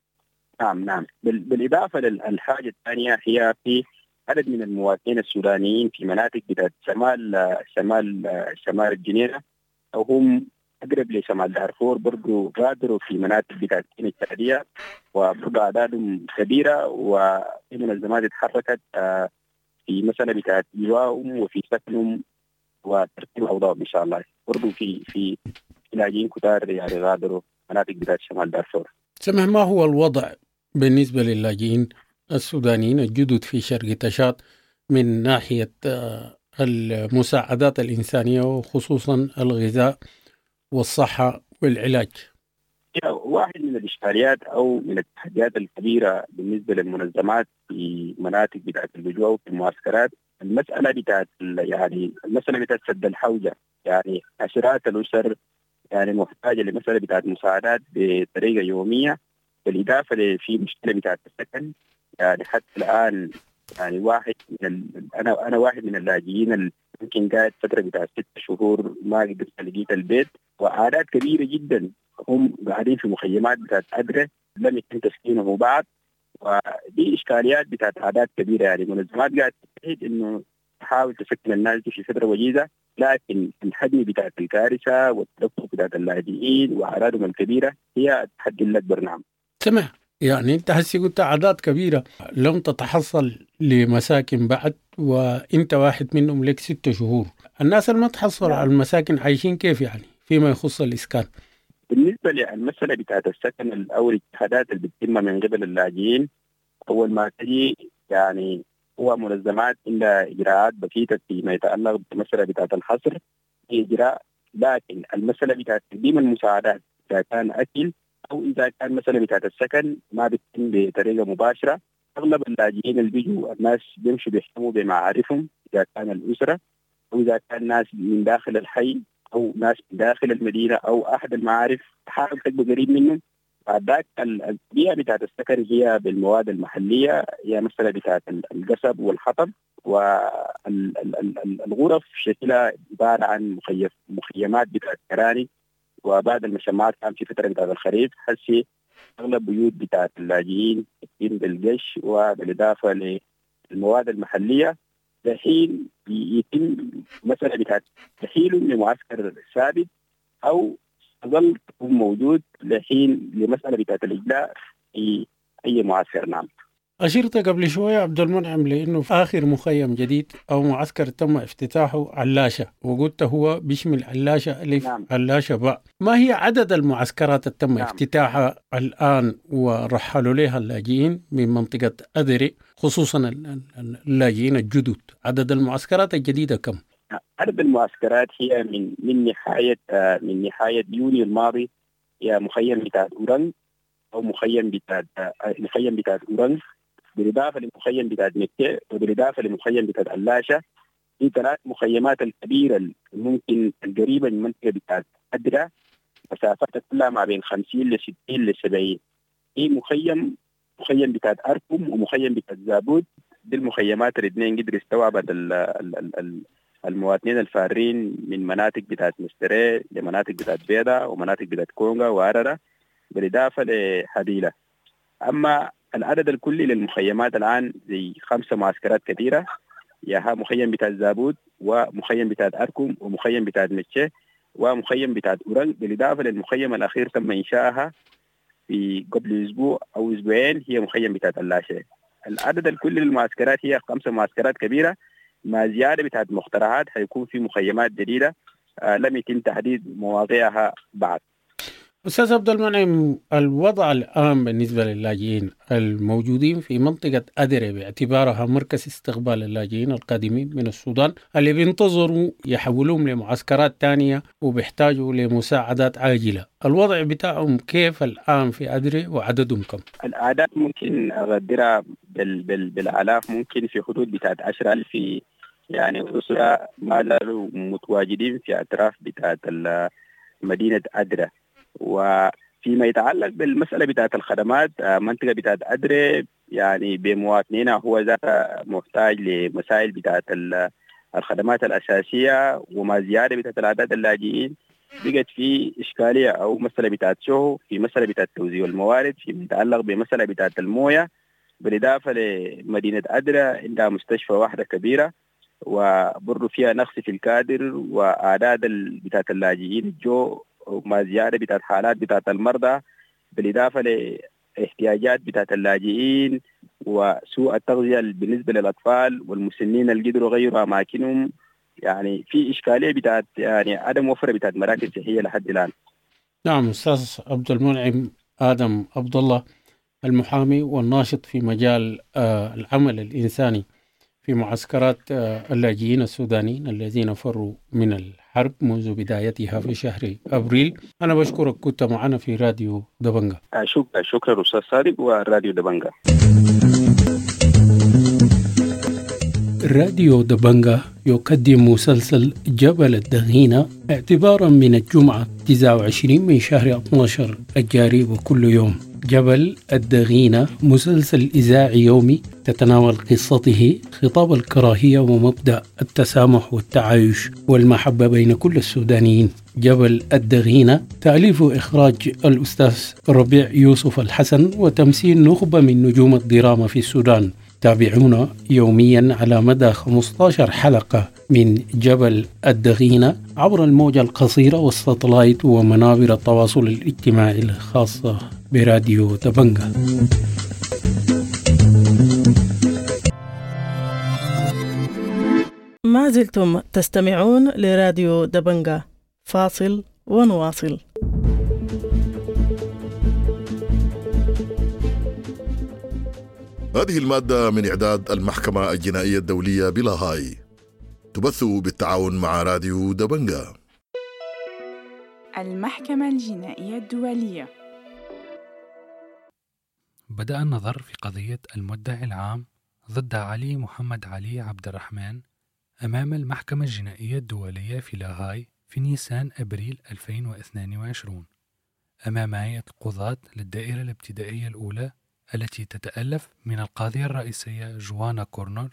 نعم نعم بالإضافة للحاجة الثانية هي في عدد من المواطنين السودانيين في مناطق بتاعت شمال شمال شمال الجنينة أو هم أقرب لشمال دارفور برضو غادروا في مناطق بتاعت كينيا الشهرية، وبرضو أعدادهم كبيرة، وفي منظمات اتحركت في مسألة بتاعت إيواءهم وفي سكنهم وترتيب أوضاعهم إن شاء الله. برضو في في لاجئين كتار يعني غادروا مناطق بتاعت شمال دارفور. سمع، ما هو الوضع بالنسبة للاجئين السودانيين الجدد في شرق تشاد من ناحية المساعدات الإنسانية وخصوصا الغذاء والصحة والعلاج؟ واحد من الإشكاليات أو من التحديات الكبيرة بالنسبة للمنظمات في مناطق بتاعت اللجوء وفي المعسكرات المسألة بتاعت يعني المسألة بتاعت سد الحوجة. يعني عشرات الأسر يعني محتاجة لمسألة بتاعت مساعدات بطريقة يومية، بالإضافة لفي مشكلة بتاعت السكن. يعني حتى الآن يعني واحد من أنا أنا واحد من اللاجئين اللي يمكن قاعد فترة بتاع ست شهور ما قدرت لقيت البيت، وأعداد كبيرة جدا هم قاعدين في مخيمات بتاعت أدرة لم يتم تسكينهم بعد، ودي إشكاليات بتاعت أعداد كبيرة. يعني منظمات قاعدة تجتهد إنه تحاول تسكن الناس دي في فترة وجيزة، لكن الحجم بتاعت الكارثة والتدفق بتاعت اللاجئين وأعدادهم الكبيرة هي التحدي الأكبر. نعم. سمع، يعني أنت هسي قلت أعداد كبيرة لم تتحصل لمساكن بعد، وأنت واحد منهم لك ستة شهور. الناس اللي ما تحصل على المساكن عايشين كيف يعني فيما يخص الإسكان؟ بالنسبة للمسألة بتاعت السكن أو الاجتهادات اللي بتتم من قبل اللاجئين، أول ما تجي يعني هو منظمات عندها إجراءات بسيطة فيما يتعلق بالمسألة بتاعت الحصر هي إجراء، لكن المسألة بتاعت تقديم المساعدات إذا كان أكل أو إذا كان مسألة بتاعت السكن ما بتتم بطريقة مباشرة. أغلب اللاجئين اللي بيجوا الناس بيمشوا بيحكموا بمعارفهم، إذا كان الأسرة أو إذا كان ناس من داخل الحي أو ناس من داخل المدينة أو أحد المعارف تحاول تبقى قريب منهم. بعد ذاك البيئة بتاعت السكن هي بالمواد المحلية، هي مسألة بتاعت القصب والحطب، والغرف شكلها عبارة عن مخيمات بتاعت كراني، وبعد المشمعات كان في فترة بتاعت الخريف هسي أغلب بيوت بتاعت اللاجئين تتم بالقش، وبالإضافة للمواد المحلية دحين يتم مسألة بتاعت تحيلهم لمعسكر ثابت أو تظل تكون موجود لحين لمسألة بتاعت الإجلاء في أي معسكر. نعم. أشرت قبل شوية عبد المنعم لأنه في آخر مخيم جديد أو معسكر تم افتتاحه علاشة، وقلت هو بيشمل علاشة ألف نعم. علاشة باء. ما هي عدد المعسكرات اللي تم نعم. افتتاحها الآن ورحلوا لها اللاجئين من منطقة أدري، خصوصا اللاجئين الجدد؟ عدد المعسكرات الجديدة كم؟ عدد المعسكرات هي من من نهاية من نهاية يونيو الماضي، هي مخيم بتاع أورنج أو مخيم بتاع مخيم بتاع أورنج، بالإضافة لمخيم بتاع مكة، وبالإضافة لمخيم بتاع علاشة. في ثلاث مخيمات الكبيرة الممكن القريبة من منطقة بتاع أدرة، مسافتها كلها ما بين خمسين لستين لسبعين. في مخيم مخيم بتاع أركم ومخيم بتاع زابود، دي المخيمات الاثنين قدر استوعبت المواطنين الفارين من مناطق بتاعت مستري لمناطق بتاعت بيضا ومناطق بتاعت كونغا وعررة، بالإضافة لحديلة. أما العدد الكلي للمخيمات الآن زي خمسة معسكرات كبيرة، ياها مخيم بتاع زابود ومخيم بتاع أركم ومخيم بتاع متشة ومخيم بتاع أورنج، بالإضافة للمخيم الأخير تم إنشائها في قبل أسبوع أو أسبوعين هي مخيم بتاع اللاشة. العدد الكلي للمعسكرات هي خمسة معسكرات كبيرة مع زيادة بتاعت مقترحات، هيكون في مخيمات جديدة آه لم يتم تحديد مواضيعها بعد. أستاذ عبد المنعم، الوضع الآن بالنسبة للاجئين الموجودين في منطقة أدري باعتبارها مركز استقبال اللاجئين القادمين من السودان اللي بينتظروا يحولوهم لمعسكرات تانية وبيحتاجوا لمساعدات عاجلة، الوضع بتاعهم كيف الآن في أدري وعددهم كم؟ الأعداد ممكن أقدرها بال بال بالآلاف، ممكن في حدود بتاعت عشرة ألف في يعني أسرة ما زالوا متواجدين في أطراف بتاعت مدينة أدري. وفيما يتعلق بالمسألة بتاعت الخدمات، منطقة بتاعت أدري يعني بمواطنينا هو ذات محتاج لمسائل بتاعت الخدمات الأساسية، وما زيادة بتاعت الأعداد اللاجئين بقت في إشكالية أو مسألة بتاعت شهو في مسألة بتاعت توزيع الموارد، فيما يتعلق بمسألة بتاعت الموية، بالإضافة لمدينة أدري عندها مستشفى واحدة كبيرة وبرضو فيها نقص في الكادر، وأعداد بتاعت اللاجئين الجو وما زيادة بتاعت حالات بتاعت المرضى، بالإضافة لاحتياجات بتاعت اللاجئين وسوء التغذية بالنسبة للأطفال والمسنين اللي قدروا غيروا أماكنهم. يعني في إشكالية بتاعت يعني عدم وفرة بتاعت مراكز صحية لحد الآن. نعم. أستاذ عبد المنعم آدم عبد الله، المحامي والناشط في مجال آه العمل الإنساني في معسكرات آه اللاجئين السودانيين الذين فروا من الحرب منذ بدايتها في شهر أبريل. أنا بشكرك، كنت معنا في راديو دبنجا. شكرا شكرا أستاذ صادق وراديو دبنجا. راديو دبنجة يقدم مسلسل جبل الدغينة اعتبارا من الجمعة تسعة وعشرين من شهر اثنا عشر الجاري وكل يوم. جبل الدغينة مسلسل إذاعي يومي تتناول قصته خطاب الكراهية ومبدأ التسامح والتعايش والمحبة بين كل السودانيين. جبل الدغينة تأليف وإخراج الأستاذ ربيع يوسف الحسن وتمثيل نخبة من نجوم الدراما في السودان. تابعونا يوميا على مدى خمسة عشر حلقة من جبل الدغينة عبر الموجة القصيرة والساتلايت ومنابر التواصل الاجتماعي الخاصة براديو دبنجة. ما زلتم تستمعون لراديو دبنجة. فاصل ونواصل. هذه المادة من إعداد المحكمة الجنائية الدولية بلاهاي، تبث بالتعاون مع راديو دبنجة. المحكمة الجنائية الدولية. بدأ النظر في قضية المدعي العام ضد علي محمد علي عبد الرحمن أمام المحكمة الجنائية الدولية في لاهاي في نيسان أبريل ألفين واثنين وعشرين أمام هيئة القضاة للدائرة الابتدائية الأولى التي تتألف من القاضية الرئيسية جوانا كورنر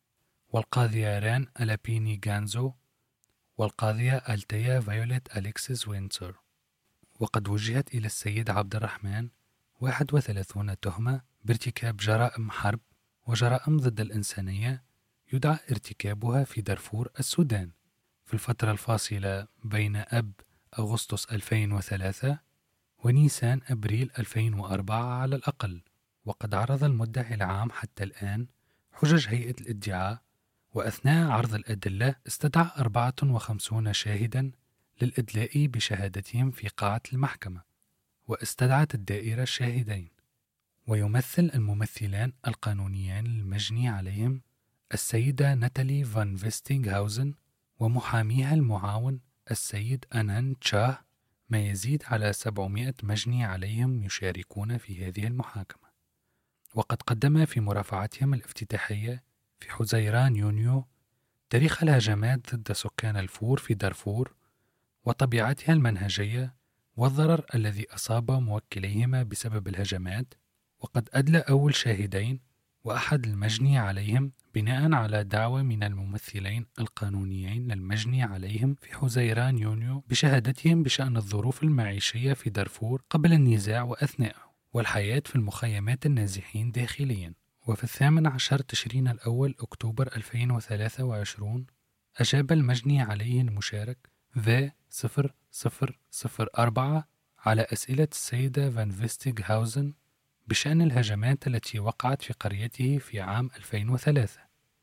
والقاضية ران ألابيني غانزو والقاضية ألتيا فيوليت أليكسيس وينتسر. وقد وجهت إلى السيد عبد الرحمن واحد وثلاثين تهمة بارتكاب جرائم حرب وجرائم ضد الإنسانية يدعى ارتكابها في دارفور السودان في الفترة الفاصلة بين أب أغسطس ألفين وثلاثة ونيسان أبريل ألفين وأربعة على الأقل. وقد عرض المدعي العام حتى الآن حجج هيئة الادعاء، وأثناء عرض الأدلة استدعى أربعة وخمسين شاهدا للإدلاء بشهادتهم في قاعة المحكمة، واستدعت الدائرة الشاهدين. ويمثل الممثلان القانونيان المجني عليهم السيدة ناتالي فان فيستينغهاوزن ومحاميها المعاون السيد أنان تشاه، ما يزيد على سبعمائة مجني عليهم يشاركون في هذه المحاكمة. وقد قدم في مرافعتهم الافتتاحية في حزيران يونيو تاريخ الهجمات ضد سكان الفور في دارفور وطبيعتها المنهجية والضرر الذي أصاب موكليهما بسبب الهجمات. وقد أدلى أول شاهدين وأحد المجني عليهم بناء على دعوى من الممثلين القانونيين للمجني عليهم في حزيران يونيو بشهادتهم بشأن الظروف المعيشية في دارفور قبل النزاع وأثناءه والحياة في المخيمات النازحين داخليا. وفي الثامن عشر تشرين الأول أكتوبر ألفين وثلاثة وعشرين أجاب المجني عليه المشارك في صفر صفر صفر أربعة على أسئلة السيدة فان فيستينغهاوزن بشأن الهجمات التي وقعت في قريته في عام ألفين وثلاثة.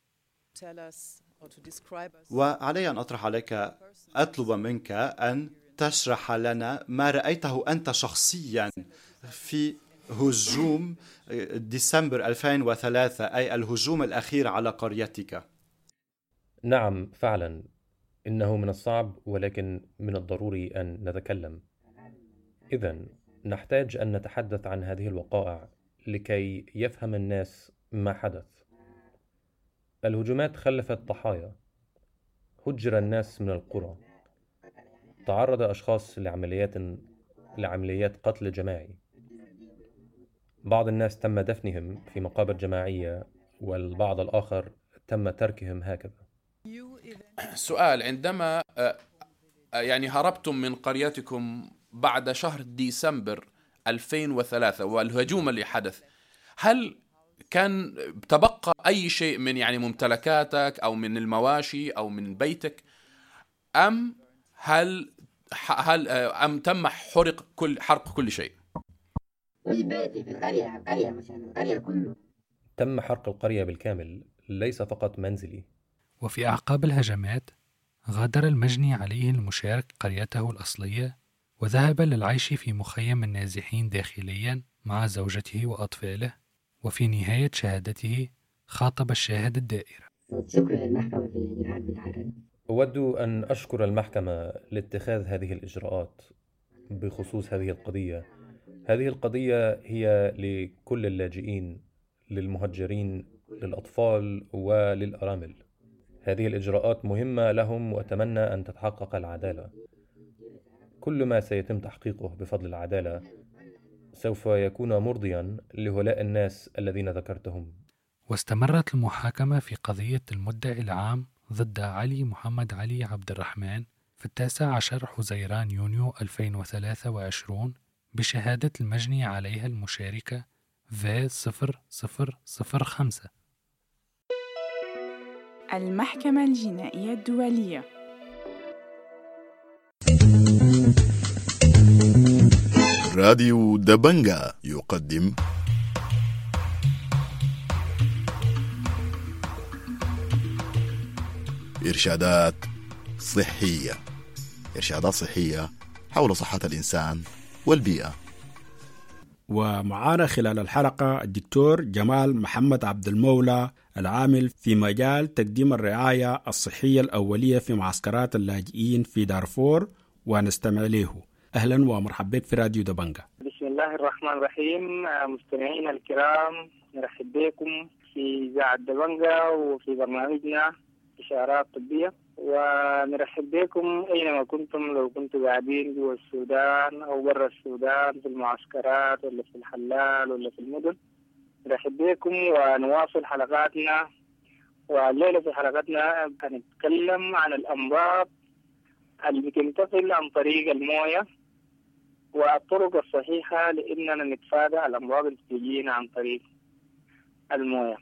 وعلي أن أطرح عليك أطلب منك أن تشرح لنا ما رأيته أنت شخصيا في هجوم ديسمبر ألفين وثلاثة، أي الهجوم الأخير على قريتك. نعم فعلا، إنه من الصعب ولكن من الضروري أن نتكلم. إذن نحتاج أن نتحدث عن هذه الوقائع لكي يفهم الناس ما حدث. الهجومات خلفت ضحايا، هجر الناس من القرى، تعرض أشخاص لعمليات لعمليات قتل جماعي. بعض الناس تم دفنهم في مقابر جماعية والبعض الآخر تم تركهم هكذا. سؤال: عندما يعني هربتم من قريتكم بعد شهر ديسمبر ألفين وثلاثة والهجوم اللي حدث، هل كان تبقى أي شيء من يعني ممتلكاتك أو من المواشي أو من بيتك، أم هل هل أم تم حرق كل حرق كل شيء؟ تم حرق القرية بالكامل، ليس فقط منزلي. وفي أعقاب الهجمات غادر المجني عليه المشارك قريته الأصلية وذهب للعيش في مخيم النازحين داخليا مع زوجته وأطفاله. وفي نهاية شهادته خاطب الشاهد الدائرة. أود أن أشكر المحكمة لاتخاذ هذه الإجراءات بخصوص هذه القضية. هذه القضية هي لكل اللاجئين، للمهجرين، للأطفال وللأرامل. هذه الإجراءات مهمة لهم وأتمنى أن تتحقق العدالة. كل ما سيتم تحقيقه بفضل العدالة سوف يكون مرضيا لهؤلاء الناس الذين ذكرتهم. واستمرت المحاكمة في قضية المدعي العام ضد علي محمد علي عبد الرحمن في التاسع عشر حزيران يونيو ألفين وثلاثة وعشرين بشهادة المجني عليها المشاركة في صفر صفر صفر خمسة. المحكمة الجنائية الدولية. راديو دبنجا يقدم إرشادات صحية إرشادات صحية حول صحة الإنسان والبيئة. ومعانا خلال الحلقة الدكتور جمال محمد عبد المولى العامل في مجال تقديم الرعاية الصحية الأولية في معسكرات اللاجئين في دارفور، ونستمع له. أهلا ومرحبا بك في راديو دبنجا. بسم الله الرحمن الرحيم. مستمعينا الكرام، نرحب بكم في إذاعة دبنجا وفي برنامجنا إشارات طبية، ونرحب بكم أينما كنتم، لو كنتم قاعدين جوا السودان أو برا السودان في المعسكرات ولا في الحلال ولا في المدن. نرحب بكم ونواصل حلقاتنا. والليلة في حلقتنا هنتكلم عن الأمراض اللي بتنتقل عن طريق الموية والطرق الصحيحة لأننا نتفادى الأمراض اللي بتجينا عن طريق الموية.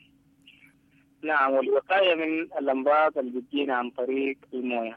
نعم، والوقاية من الأمراض اللي بتجينا عن طريق الموية.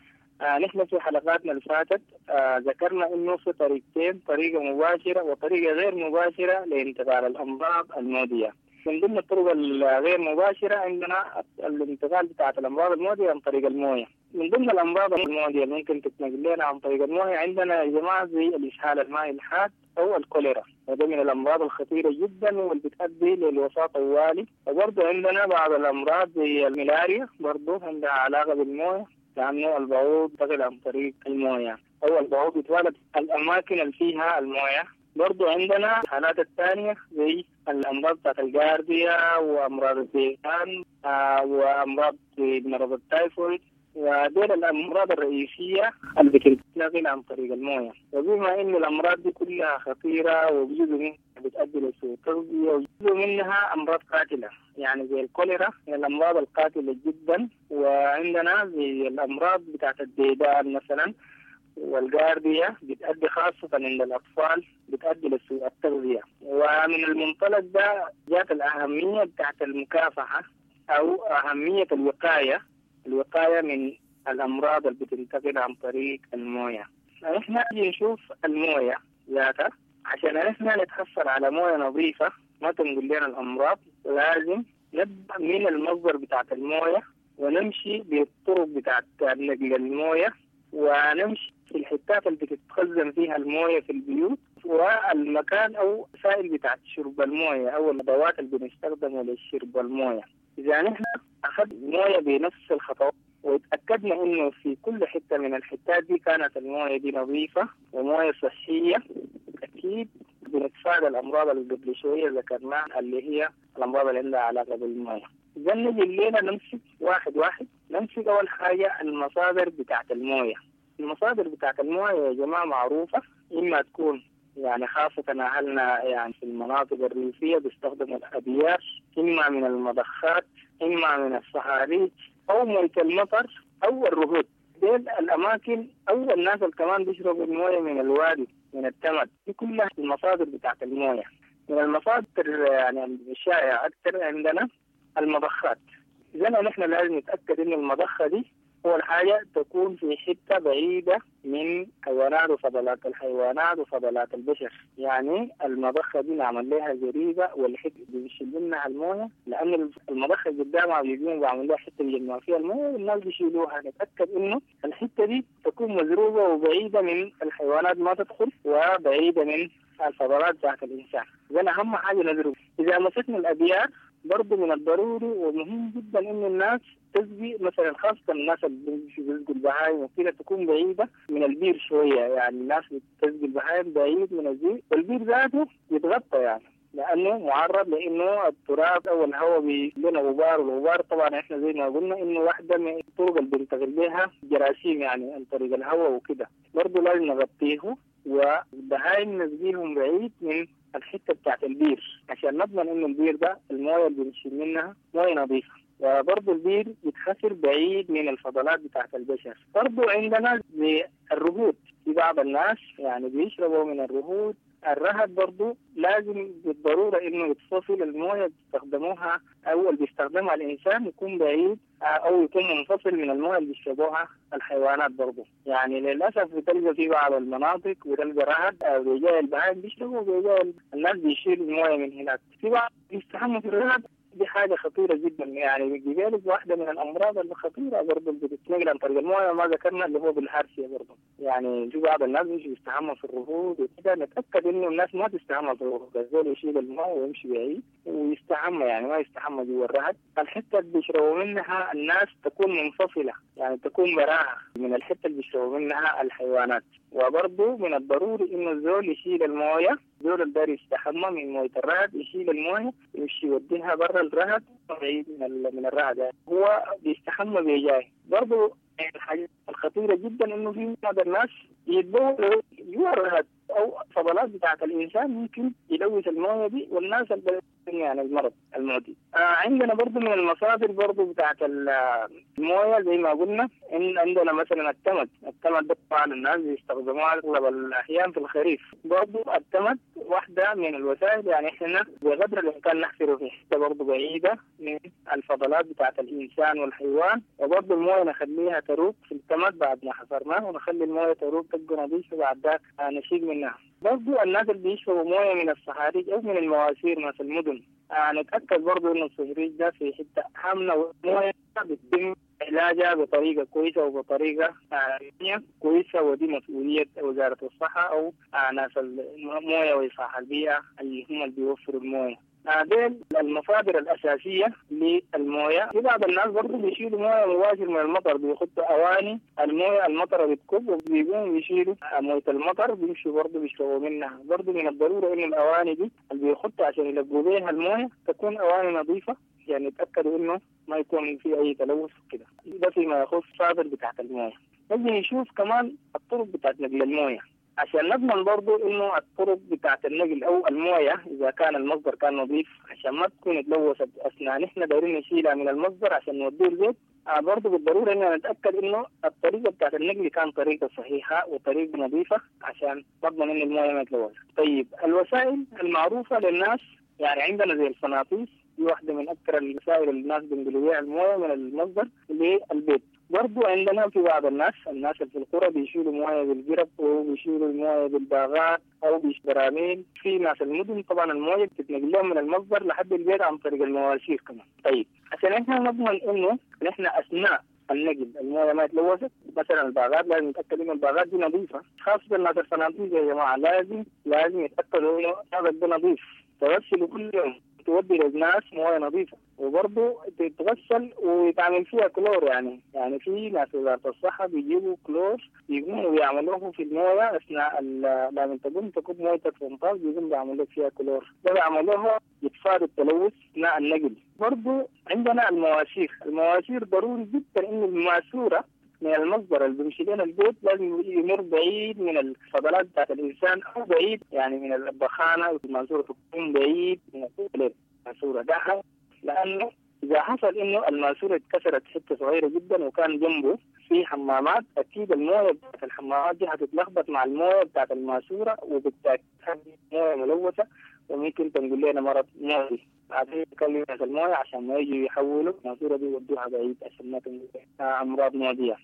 آه نحن في حلقاتنا اللي فاتت آه ذكرنا إنه في طريقتين، طريقة مباشرة وطريقة غير مباشرة لانتقال الأمراض المعدية. من ضمن الطرق الغير مباشرة عندنا الانتقال بتاعت الأمراض المعدية عن طريق الموية. من ضمن الأمراض المعدية اللي ممكن تتنقل لنا عن طريق الموية عندنا يا جماعة زي الإسهال المائي الحاد أو الكوليرا، وده من الأمراض الخطيرة جدا واللي بتؤدي للوفاة طوالي. وبرضه عندنا بعض الأمراض زي الملاريا برضه عندها علاقة بالموية، لأنه البعوض ينتقل عن طريق الموية أو البعوض يتولد الأماكن اللي فيها الموية. برضو عندنا الحالات الثانية زي الأمراض بتاعت الجارديا وأمراض الديدان آه وأمراض مرض التايفويد، ودول الأمراض الرئيسية اللي بتنتقل عن طريق الموية. وبما إن الأمراض دي كلها خطيرة وجزء منها بتؤدي لسوء تغذية وجزء منها أمراض قاتلة، يعني زي الكوليرا من الأمراض القاتلة جدا. وعندنا زي الأمراض بتاعت الديدان مثلا والجاردية بتؤدي خاصة عند الأطفال بتؤدي لسوء التغذية. ومن المنطلق ده جات الأهمية بتاعت المكافحة أو أهمية الوقاية الوقاية من الأمراض اللي بتنتقل عن طريق الموية. نحن نشوف الموية ذاتها عشان نحن نتحصل على موية نظيفة ما تنقل لنا الأمراض، لازم نبدأ من المصدر بتاعت الموية ونمشي بالطرق بتاعت نقل الموية، ونمشي في الحتات اللي بتتخزن فيها الموية في البيوت، والمكان أو سائل بتاعت شرب الموية أو الأدوات اللي بنستخدمها لشرب الموية. إذا نحن أخذ موية بنفس الخطوات وتأكدنا إنه في كل حتة من الحتات دي كانت الموية دي نظيفة وموية صحية، أكيد بنتفادى الأمراض اللي قبل شوية ذكرناها اللي هي الأمراض اللي عندها علاقة بالموية. إذا نجي الليلة نمسك واحد واحد. نمسك أول حاجة المصادر بتاعت الموية. المصادر بتاعت الموية يا جماعة معروفة، إما تكون يعني خاصة أهلنا يعني في المناطق الريفية بيستخدموا الأبيار، إما من المضخات، إما من الصهاريج أو مية المطر أو الرهود. ديل الأماكن أو الناس اللي كمان بيشربوا الموية من الوادي من التمد، دي كلها المصادر بتاعت الموية. من المصادر يعني الشائعة أكثر عندنا المضخات. إذا نحن لازم نتأكد إن المضخة دي أول حاجة تكون في حتة بعيدة من حيوانات وفضلات الحيوانات وفضلات البشر، يعني المضخة دي نعمل لها جريدة والحتة اللي بيشيل منها الموية، لأن المضخة قدامها بيجون بعمل لها حتة بيجمع فيها الموية والناس بيشيلوها. نتأكد إنه الحتة دي تكون مزروبة وبعيدة من الحيوانات ما تدخل وبعيدة من الفضلات ذات الإنسان. إذا أهم حاجة نزروب. إذا مسكنا الأبيار برضو من الضروري ومهم جدا إن الناس تسقي، مثلا خاصة الناس اللي بيسقوا البهايم وكده تكون بعيدة من البير شوية، يعني الناس بتسقي البهايم بعيد من البير، والبير ذاته يتغطى يعني لانه معرض لانه التراب او الهواء بيلنا غبار، والغبار طبعا احنا زي ما قلنا انه واحده من الطرق اللي بينتقل بها جراثيم يعني عن طريق الهواء وكده. برضه لازم نغطيه، والبهايم نسقيهم بعيد من الحته بتاعت البير عشان نضمن انه البير ده المويه اللي بنشيل منها مويه نظيفه. وبرضه البير يتخسر بعيد من الفضلات بتاعت البشر. برضه عندنا الرهود، في بعض الناس يعني بيشربوا من الرهود. الرهد برضو لازم بالضرورة انه يتصل المويه بيستخدموها او اللي بيستخدمها الانسان يكون بعيد او يكون منفصل من المويه اللي بيشربوها الحيوانات برضو. يعني للاسف بتلقى في بعض المناطق بتلقى رهد او بيجي البهائم بيشربوا وبيجي الناس بيشيلوا المويه من هناك. في بعض بيستحموا في الرهد، دي حاجة خطيرة جدا يعني. بذلك واحدة من الأمراض الخطيرة برضه اللي بتتنقل عن طريق المويه ما ذكرنا اللي هو بالهرسية برضه. يعني في بعض الناس مش بيستحمى في الرهود وكده، نتأكد إنه الناس ما تستحمى في الرهود، الزول يشيل الماء ويمشي بعيد ويستحمى، يعني ما يستحمى جوا الرهد. الحتة اللي بيشربوا منها الناس تكون منفصلة، يعني تكون براها من الحتة اللي بيشربوا منها الحيوانات. وبرضه من الضروري إنه الزول يشيل المويه، الزول اللي داير يستحمى من مويه الرهد يشيل المويه ويمشي يوديها برا الرهد بعيد من من الرهد، يعني هو بيستحمى بيجاي. برضه الحاجة الخطيرة جدا إنه في بعض الناس يتبولوا جوا الرهد أو فضلات بتاعت الإنسان ممكن يلوث المويه دي، والناس اللي يعني المرض المعدي. آه عندنا برضه من المصادر برضه بتاعت المويه زي ما قلنا إن عندنا مثلا التمد. التمد ده طبعا الناس بيستخدموها أغلب الأحيان في الخريف. برضه التمد واحدة من الوسائل، يعني إحنا بقدر الإمكان نحفره في حتة برضه بعيدة من الفضلات بتاعت الإنسان والحيوان. وبرضه المويه نخليها تروق في التمد بعد ما حفرناه، ونخلي المويه تروق تبقى نظيفة بعد ذاك نشيل منها. برضو الناس اللي بيشربوا مويه من الصحاريج او من المواسير مثل المدن، آه نتاكد برضو انه الصهريج ده في حته حامله، والمويه بتتم علاجها بطريقه كويسه وبطريقه آه كويسه، ودي مسؤوليه وزاره الصحه او آه ناس المويه واصلاح البيئه اللي هم اللي بيوفروا المويه. هذه المصادر الأساسية للمويه. في بعض الناس برضو بيشيلوا مويه مباشر من المطر، بيخطوا أواني المويه، المطر بتكب وبيقوموا يشيلوا مويه المطر بيمشوا برضو بيشربوا منها. برضو من الضرورة إن الأواني دي اللي بيخطوا عشان يلقوا بيها المويه تكون أواني نظيفة، يعني يتأكدوا إنه ما يكون في أي تلوث كده. ده فيما يخص المصادر بتاعت المويه. لازم نشوف كمان الطرق بتاعت نقل المويه عشان نضمن برضو انه الطرق بتاعت النقل او المويه اذا كان المصدر كان نظيف عشان ما تكون اتلوثت اثناء نحن دايرين نشيلها من المصدر عشان نوديه البيت. آه برضو بالضروره اننا نتاكد انه الطريقه بتاعت النقل كان طريقه صحيحه وطريقه نظيفه عشان نضمن ان المويه ما تتلوث. طيب الوسائل المعروفه للناس يعني عندنا زي الفناطيس، دي واحده من اكثر الوسائل اللي الناس بينقلوا بيها المويه من المصدر للبيت. برضو عندنا في بعض الناس الناس اللي في القرى بيشيلوا مويه بالقرب او بيشيلوا المويه بالباغات او بالبراميل. في ناس المدن طبعا المويه بتتنقل لهم من المصدر لحد البيت عن طريق المواسير كمان. طيب عشان احنا نضمن انه نحن اثناء النقل المويه ما تلوثت، مثلا الباغات لازم نتاكد ان الباغات دي نظيفه، خاصه الناس الفنادق يا جماعه لازم لازم يتاكدوا انه هذا ده نظيف. تغسلوا كل يوم، تودي للناس مويه نظيفه، وبرضه تتغسل ويتعمل فيها كلور. يعني يعني في ناس وزاره الصحه بيجيبوا كلور يقوموا بيعملوه في المويه اثناء لما تقوم تكب مويه الفنطاس بيقوم بيعملوا فيها كلور، ده بيعملوه يتفاد التلوث اثناء النقل. برضه عندنا المواسير. المواسير ضروري جدا ان الماسوره من المصدر اللي بيمشي لنا البيت لازم يمر بعيد من الفضلات بتاعت الانسان او بعيد يعني من البخانه، الماسوره تكون بعيد من الماسوره ده، لانه اذا حصل انه الماسوره اتكسرت حته صغيره جدا وكان جنبه في حمامات، اكيد المويه بتاعت الحمامات دي هتتلخبط مع المويه بتاعت الماسوره وبالتالي مويه ملوثه وممكن تنقل لنا مرض معدي. بعدين يكلموا ناس المويه عشان ما يجوا يحولوا الماسوره دي يودوها بعيد عشان ما تنقل امراض معديه.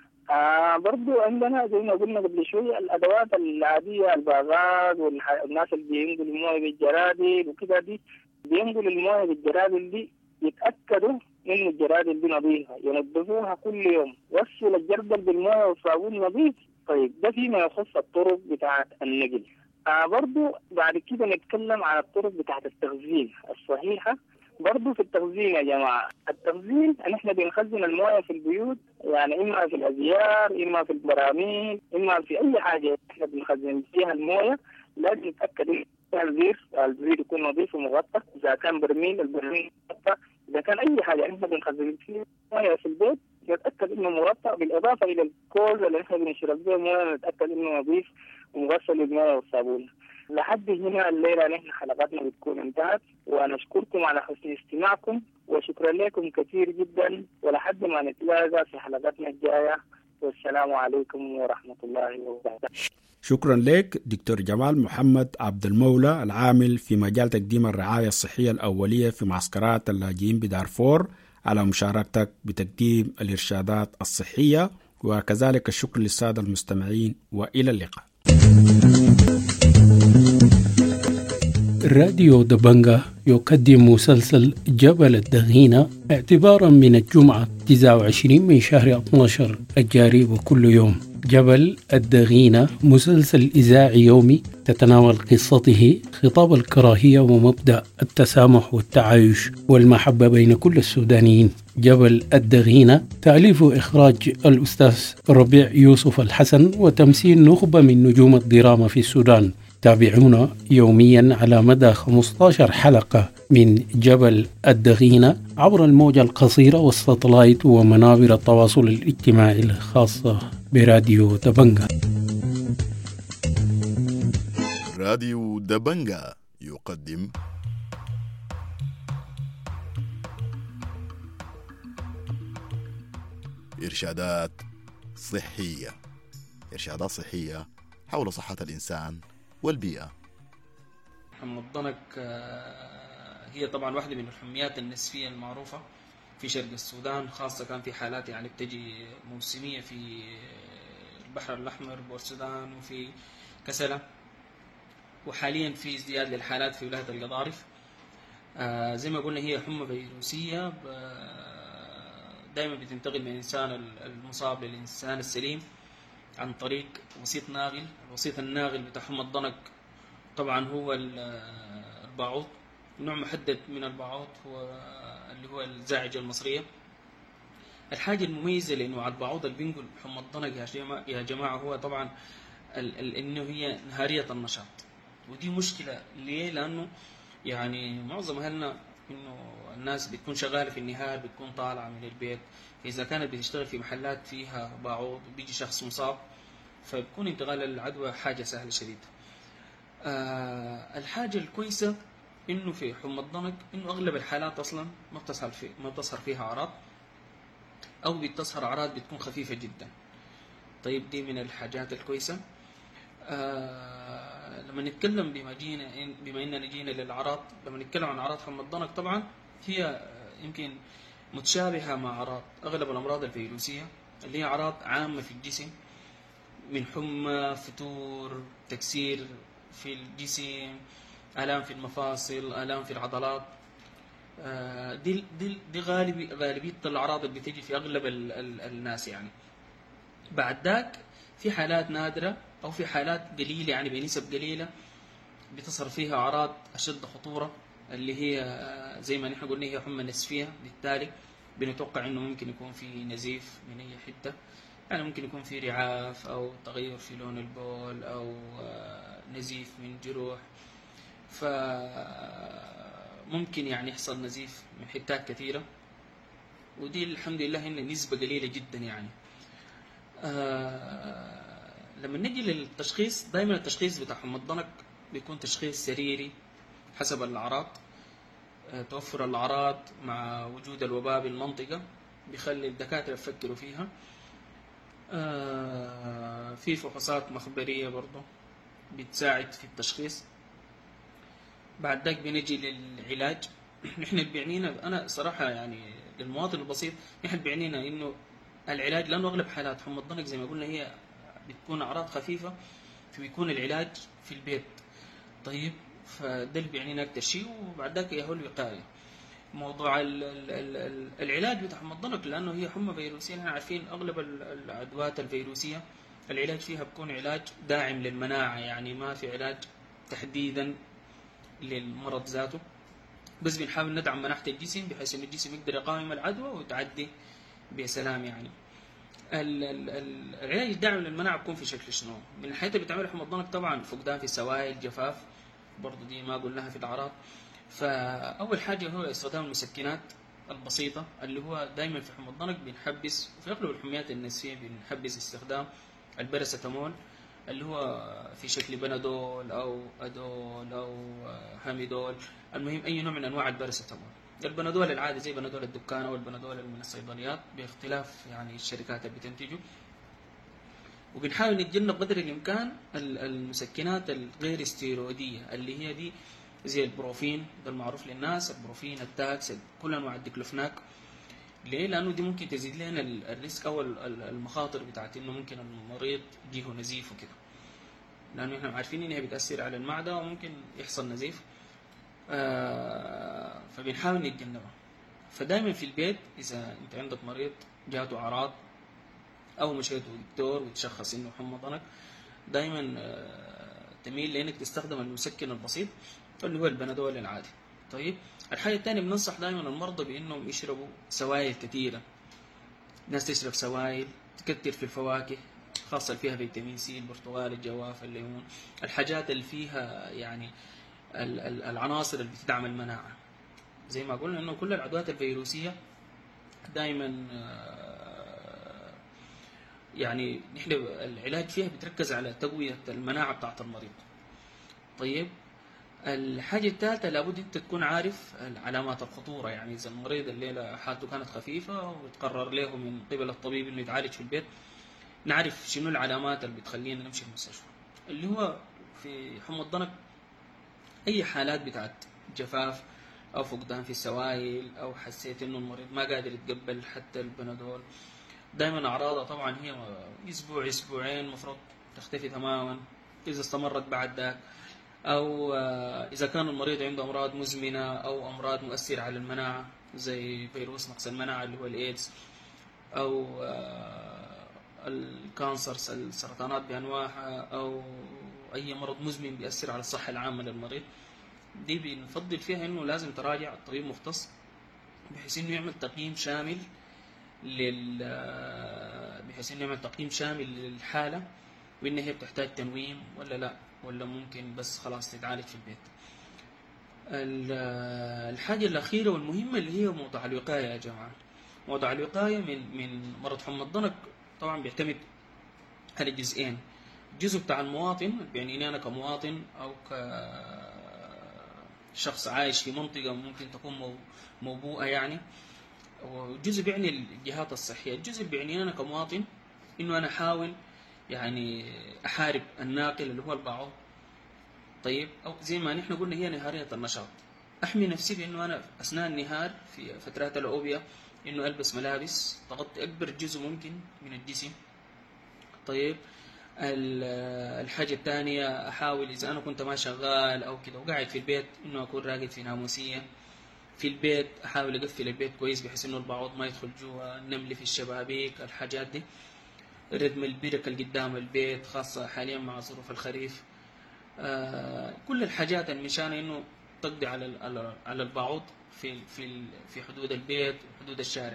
آه برضو عندنا زي ما قلنا قبل شوية الأدوات العادية، الباغات والناس اللي بينقلوا المويه بالجرادل وكذا، دي بينقلوا المويه بالجرادل دي يتأكدوا إن الجرادل دي نظيفة، ينظفوها كل يوم، وصلوا الجردل بالمويه والصابون نظيف. طيب ده فيما يخص الطرق بتاعة النقل. آه برضو بعد كده نتكلم عن الطرق بتاعة التخزين الصحيحة. برضو في التخزين يا جماعة، التخزين نحن بنخزن المويه في البيوت، يعني إما في الأزيار إما في البراميل إما في أي حاجة إحنا بنخزن فيها المويه، لازم نتأكد البير البير يكون نظيف ومغطى، اذا كان برميل البرميل مغطى، اذا كان اي حاجه احنا بنخزن فيه مويه في البيت نتاكد انه مرطب، بالاضافه الى الكوز اللي احنا بنشرب به مويه نتاكد انه نظيف ومغسل بالمويه والصابون. لحد هنا الليله نحن حلقتنا بتكون انتهت، ونشكركم على حسن استماعكم وشكرا لكم كثير جدا، ولحد ما نتلاقى في حلقتنا الجايه، والسلام عليكم ورحمه الله وبركاته. شكرا لك دكتور جمال محمد عبد المولى، العامل في مجال تقديم الرعاية الصحية الأولية في معسكرات اللاجئين بدارفور، على مشاركتك بتقديم الإرشادات الصحية، وكذلك الشكر للسادة المستمعين، وإلى اللقاء. راديو دبنجا يقدم مسلسل جبل الدغينة اعتبارا من الجمعة تسعة وعشرين من شهر اثنا عشر الجاري وكل يوم. جبل الدغينة مسلسل إذاعي يومي تتناول قصته خطاب الكراهية ومبدأ التسامح والتعايش والمحبة بين كل السودانيين. جبل الدغينة تأليف وإخراج الأستاذ ربيع يوسف الحسن، وتمثيل نخبة من نجوم الدراما في السودان. تابعونا يوميا على مدى خمسة عشر حلقة من جبل الدغينة عبر الموجة القصيرة والساتلايت ومنابر التواصل الاجتماعي الخاصة براديو دبنجا. راديو دبنجا يقدم إرشادات صحية، إرشادات صحية حول صحة الإنسان والبيئة. حمض ضنك هي طبعا واحدة من الحميات النسفية المعروفة في شرق السودان، خاصة كان في حالات يعني بتجي موسمية في البحر الأحمر بورسودان وفي كسلة، وحاليا في ازدياد للحالات في ولاية القضارف. زي ما قلنا هي حمى فيروسية دائما بتنتقل من الإنسان المصاب للإنسان السليم عن طريق وسيط ناقل. الوسيط الناقل بتاع حمى الضنك طبعا هو الباعوض، نوع محدد من الباعوض هو اللي هو الزاعجة المصرية. الحاجة المميزة لأنه على الباعوض اللي بينقل حمى الضنك يا جماعة, يا جماعة هو طبعا ال ال إنه هي نهارية النشاط، ودي مشكلة ليه؟ لأنه يعني معظم أهلنا إنه الناس بتكون شغالة في النهار، بتكون طالعة من البيت، إذا كانت بتشتغل في محلات فيها باعوض وبيجي شخص مصاب فبكون انتقال العدوى حاجة سهلة شديدة. آه الحاجة الكويسة إنه في حمى الضنك إنه أغلب الحالات أصلا ما بتظهر في ما بتظهر فيها أعراض، أو بتظهر أعراض بتكون خفيفة جدا. طيب دي من الحاجات الكويسة. آه لما نتكلم بما جينا بما إننا جينا للأعراض، لما نتكلم عن أعراض حمى الضنك طبعا هي يمكن متشابهة مع أعراض أغلب الأمراض الفيروسية اللي هي أعراض عامة في الجسم، من حمى، فتور، تكسير في الجسم، آلام في المفاصل، آلام في العضلات. دي دي دي غالبي غالبية الأعراض اللي بتيجي في أغلب ال ال الناس يعني. بعد ذاك في حالات نادرة أو في حالات قليلة يعني بنسب قليلة بتصير فيها أعراض أشد خطورة، اللي هي زي ما نحن قلنا هي حمى نسفية. بالتالي بنتوقع إنه ممكن يكون في نزيف من أي حتة، يعني ممكن يكون في رعاف أو تغير في لون البول أو نزيف من جروح، فممكن يعني يحصل نزيف من حتات كثيرة، ودي الحمد لله إن نسبة قليلة جدا يعني. آه لما نجي للتشخيص، دائما التشخيص بتاع حمى الضنك بيكون تشخيص سريري حسب الأعراض. آه توفر الأعراض مع وجود الوباء بالمنطقة بيخلي الدكاترة يفكروا فيها. آه في فحوصات مخبرية برضو بتساعد في التشخيص. بعد ذلك بنجي للعلاج. نحن بيعنينا، أنا صراحة يعني للمواطن البسيط نحن بيعنينا إنه العلاج، لأنه أغلب حالات حمى الضنك زي ما قلنا هي بتكون أعراض خفيفة، فبيكون العلاج في البيت. طيب فده اللي بيعنينا أكتر شيء. وبعد ذلك هو الوقاية. موضوع ال ال ال العلاج بتاع حمى الضنك، لأنه هي حمى فيروسية، نحن عارفين أغلب العدوات الفيروسية العلاج فيها بيكون علاج داعم للمناعة، يعني ما في علاج تحديدا للمرض ذاته، بس بنحاول ندعم مناعة الجسم بحيث أن الجسم يقدر يقاوم العدوى وتعدي بسلام يعني. العلاج الداعم للمناعة بيكون في شكل شنو؟ من الحاجات اللي بتعمل حمى الضنك طبعا فقدان في السوائل، جفاف، برضو دي ما قلناها في الأعراض. فأول حاجة هو استخدام المسكنات البسيطة اللي هو دائما في حمى الضنك بنحبس، في أغلب الحميات النسفية بنحبس استخدام الباراسيتامول اللي هو في شكل بنادول أو أدول أو هاميدول، المهم أي نوع من أنواع الباراسيتامول. البنادول العادي زي بنادول الدكان أو البنادول من الصيدليات باختلاف يعني الشركات اللي بتنتجه. وبنحاول نتجنب قدر الإمكان المسكنات الغير استيرويدية اللي هي دي زي البروفين، ده المعروف للناس، البروفين، التاكس، كل أنواع الديكلوفناك. ليه؟ لأنه دي ممكن تزيد لنا الريسك أو المخاطر بتاعت إنه ممكن المريض يجيه نزيف وكده، لأنه إحنا عارفين إنها بتأثر على المعدة وممكن يحصل نزيف. آه فبنحاول نتجنبها. فدائما في البيت إذا أنت عندك مريض جاته أعراض أو مشيت دكتور وتشخص إنه حمى ضنك، دائما آه تميل لأنك تستخدم المسكن البسيط اللي هو البنادول العادي. طيب الحاجة الثانية بننصح دائما المرضى بأنهم يشربوا سوائل كثيرة. الناس تشرب سوائل، تكتر في الفواكه خاصة فيها فيتامين سي، البرتقال، الجواف، الليمون، الحاجات اللي فيها يعني العناصر اللي بتدعم المناعة. زي ما قلنا إنه كل العدوات الفيروسية دائما يعني نحن العلاج فيها بتركز على تقوية المناعة بتاعت المريض. طيب الحاجة الثالثة لابد أنت تكون عارف علامات الخطورة، يعني إذا المريض الليلة حالته كانت خفيفة وتقرر له من قبل الطبيب إنه يتعالج في البيت، نعرف شنو العلامات اللي بتخلينا نمشي المستشفى. اللي هو في حمى الضنك أي حالات بتاعت جفاف أو فقدان في السوائل أو حسيت إنه المريض ما قادر يتقبل حتى البنادول، دائما أعراضها طبعا هي أسبوع أسبوعين مفروض تختفي تماما. إذا استمرت بعد ذاك أو إذا كان المريض عنده أمراض مزمنة أو أمراض مؤثرة على المناعة زي فيروس نقص المناعة اللي هو الإيدز أو الكانسرز السرطانات بأنواعها أو أي مرض مزمن بيأثر على الصحة العامة للمريض، دي بنفضل فيها إنه لازم تراجع الطبيب مختص بحيث إنه يعمل تقييم شامل لل بحيث إنه يعمل تقييم شامل للحالة وإن هي بتحتاج تنويم ولا لا، ولا ممكن بس خلاص تتعالج في البيت. الحاجة الأخيرة والمهمة اللي هي موضوع الوقاية يا جماعة. موضوع الوقاية من من مرض حمى الضنك طبعا بيعتمد على جزئين، الجزء بتاع المواطن بيعني أنا كمواطن أو كشخص عايش في منطقة ممكن تكون موبوءة يعني، والجزء بيعني الجهات الصحية. الجزء بيعني أنا كمواطن إنه أنا أحاول يعني أحارب الناقل اللي هو البعوض. طيب أو زي ما نحن قلنا هي نهارية النشاط، أحمي نفسي بأنه أنا أثناء النهار في فترات الأوبية إنه ألبس ملابس تغطي أكبر جزء ممكن من الجسم. طيب الحاجة الثانية أحاول إذا أنا كنت ما شغال أو كده وقاعد في البيت إنه أكون راقد في ناموسية في البيت، أحاول أقفل البيت كويس بحيث إنه البعوض ما يدخل جوا، النمل في الشبابيك، الحاجات دي، ردم البرك اللي قدام البيت خاصة حاليا مع ظروف الخريف. آه كل الحاجات المشان إنه تقضي على على البعوض في في في حدود البيت وحدود الشارع.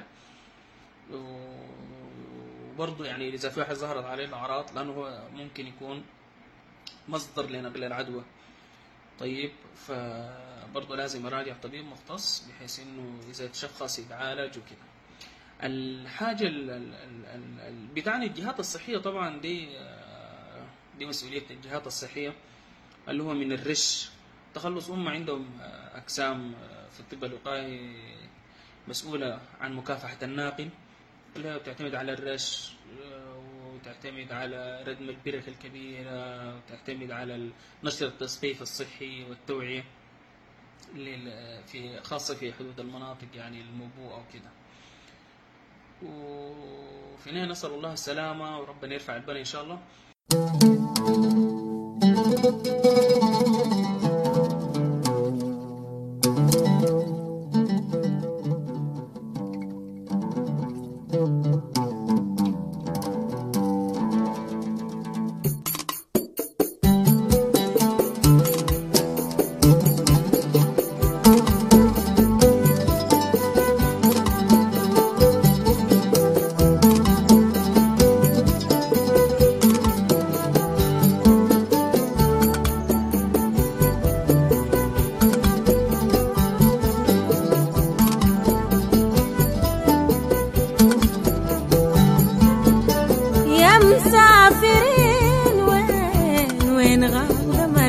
وبرضه يعني إذا في واحد ظهرت عليه الأعراض لأنه هو ممكن يكون مصدر لنقل العدوى. طيب فبرضه لازم يراجع طبيب مختص بحيث إنه إذا تشخص يتعالج وكده. الحاجة اللي بتعني الجهات الصحية طبعا دي دي مسؤولية الجهات الصحية اللي هو من الرش تخلص. هم عندهم أقسام في الطب الوقائي مسؤولة عن مكافحة الناقل اللي بتعتمد على الرش وتعتمد على ردم البرك الكبيرة وتعتمد على نشر التثقيف الصحي والتوعية في خاصة في حدود المناطق يعني الموبوءة أو كده. وفي النهاية نسأل الله السلامة وربنا يرفع البلاء إن شاء الله.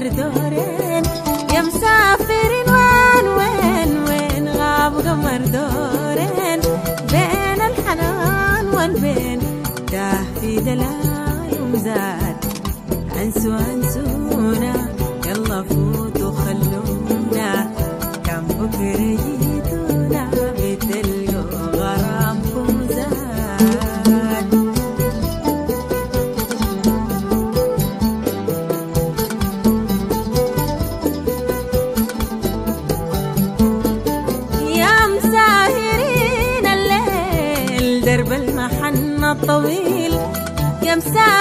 قمر دورين يا مسافرين وين وين وين غاب قمر دورين بين الحنان والبين تاه في دلال ومزاد انسوا انسونا يلا فوتوا خلونا كم بكرة جيتونا بتلقوا غرامكم زاد يا مساهرين الليل درب المحن الطويل يا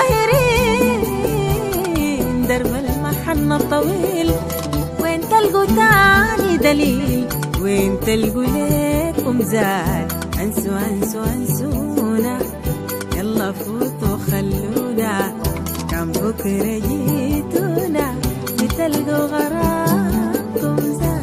مساهرين درب المحن الطويل وين تلقوا تاني دليل وين تلقوا ليكم زاد انسوا انسوا انسونا يلا فوتوا خلونا كم بكرة جيتونا بتلقوا غرامكم زاد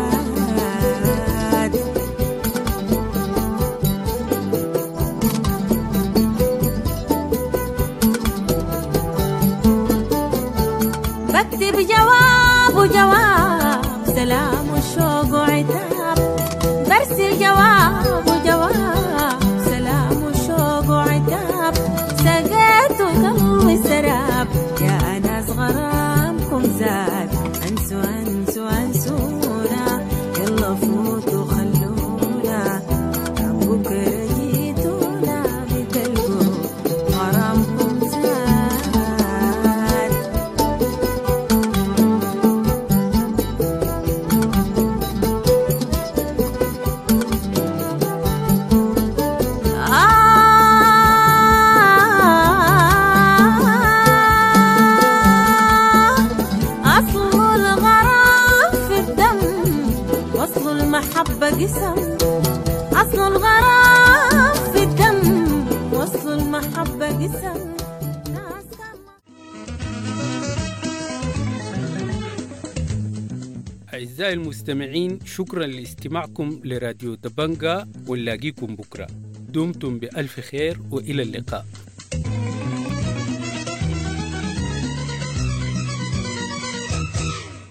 بكتب جواب وجواب سلام وشوق وعتاب برسل جواب وجواب سلام وشوق وعتاب سقيت وقلبي سراب يا ناس غرامكم زاد انسوا انسوا انسونا يلا فوتوا خلونا كم بكرة جيتونا بتلقوا غرامكم زاد المحبة قسم أصل الغرام في الدم وصل المحبة قسم. أعزائي المستمعين، شكرا لاستماعكم لراديو دبنجا، ونلاقيكم بكرة. دمتم بألف خير وإلى اللقاء.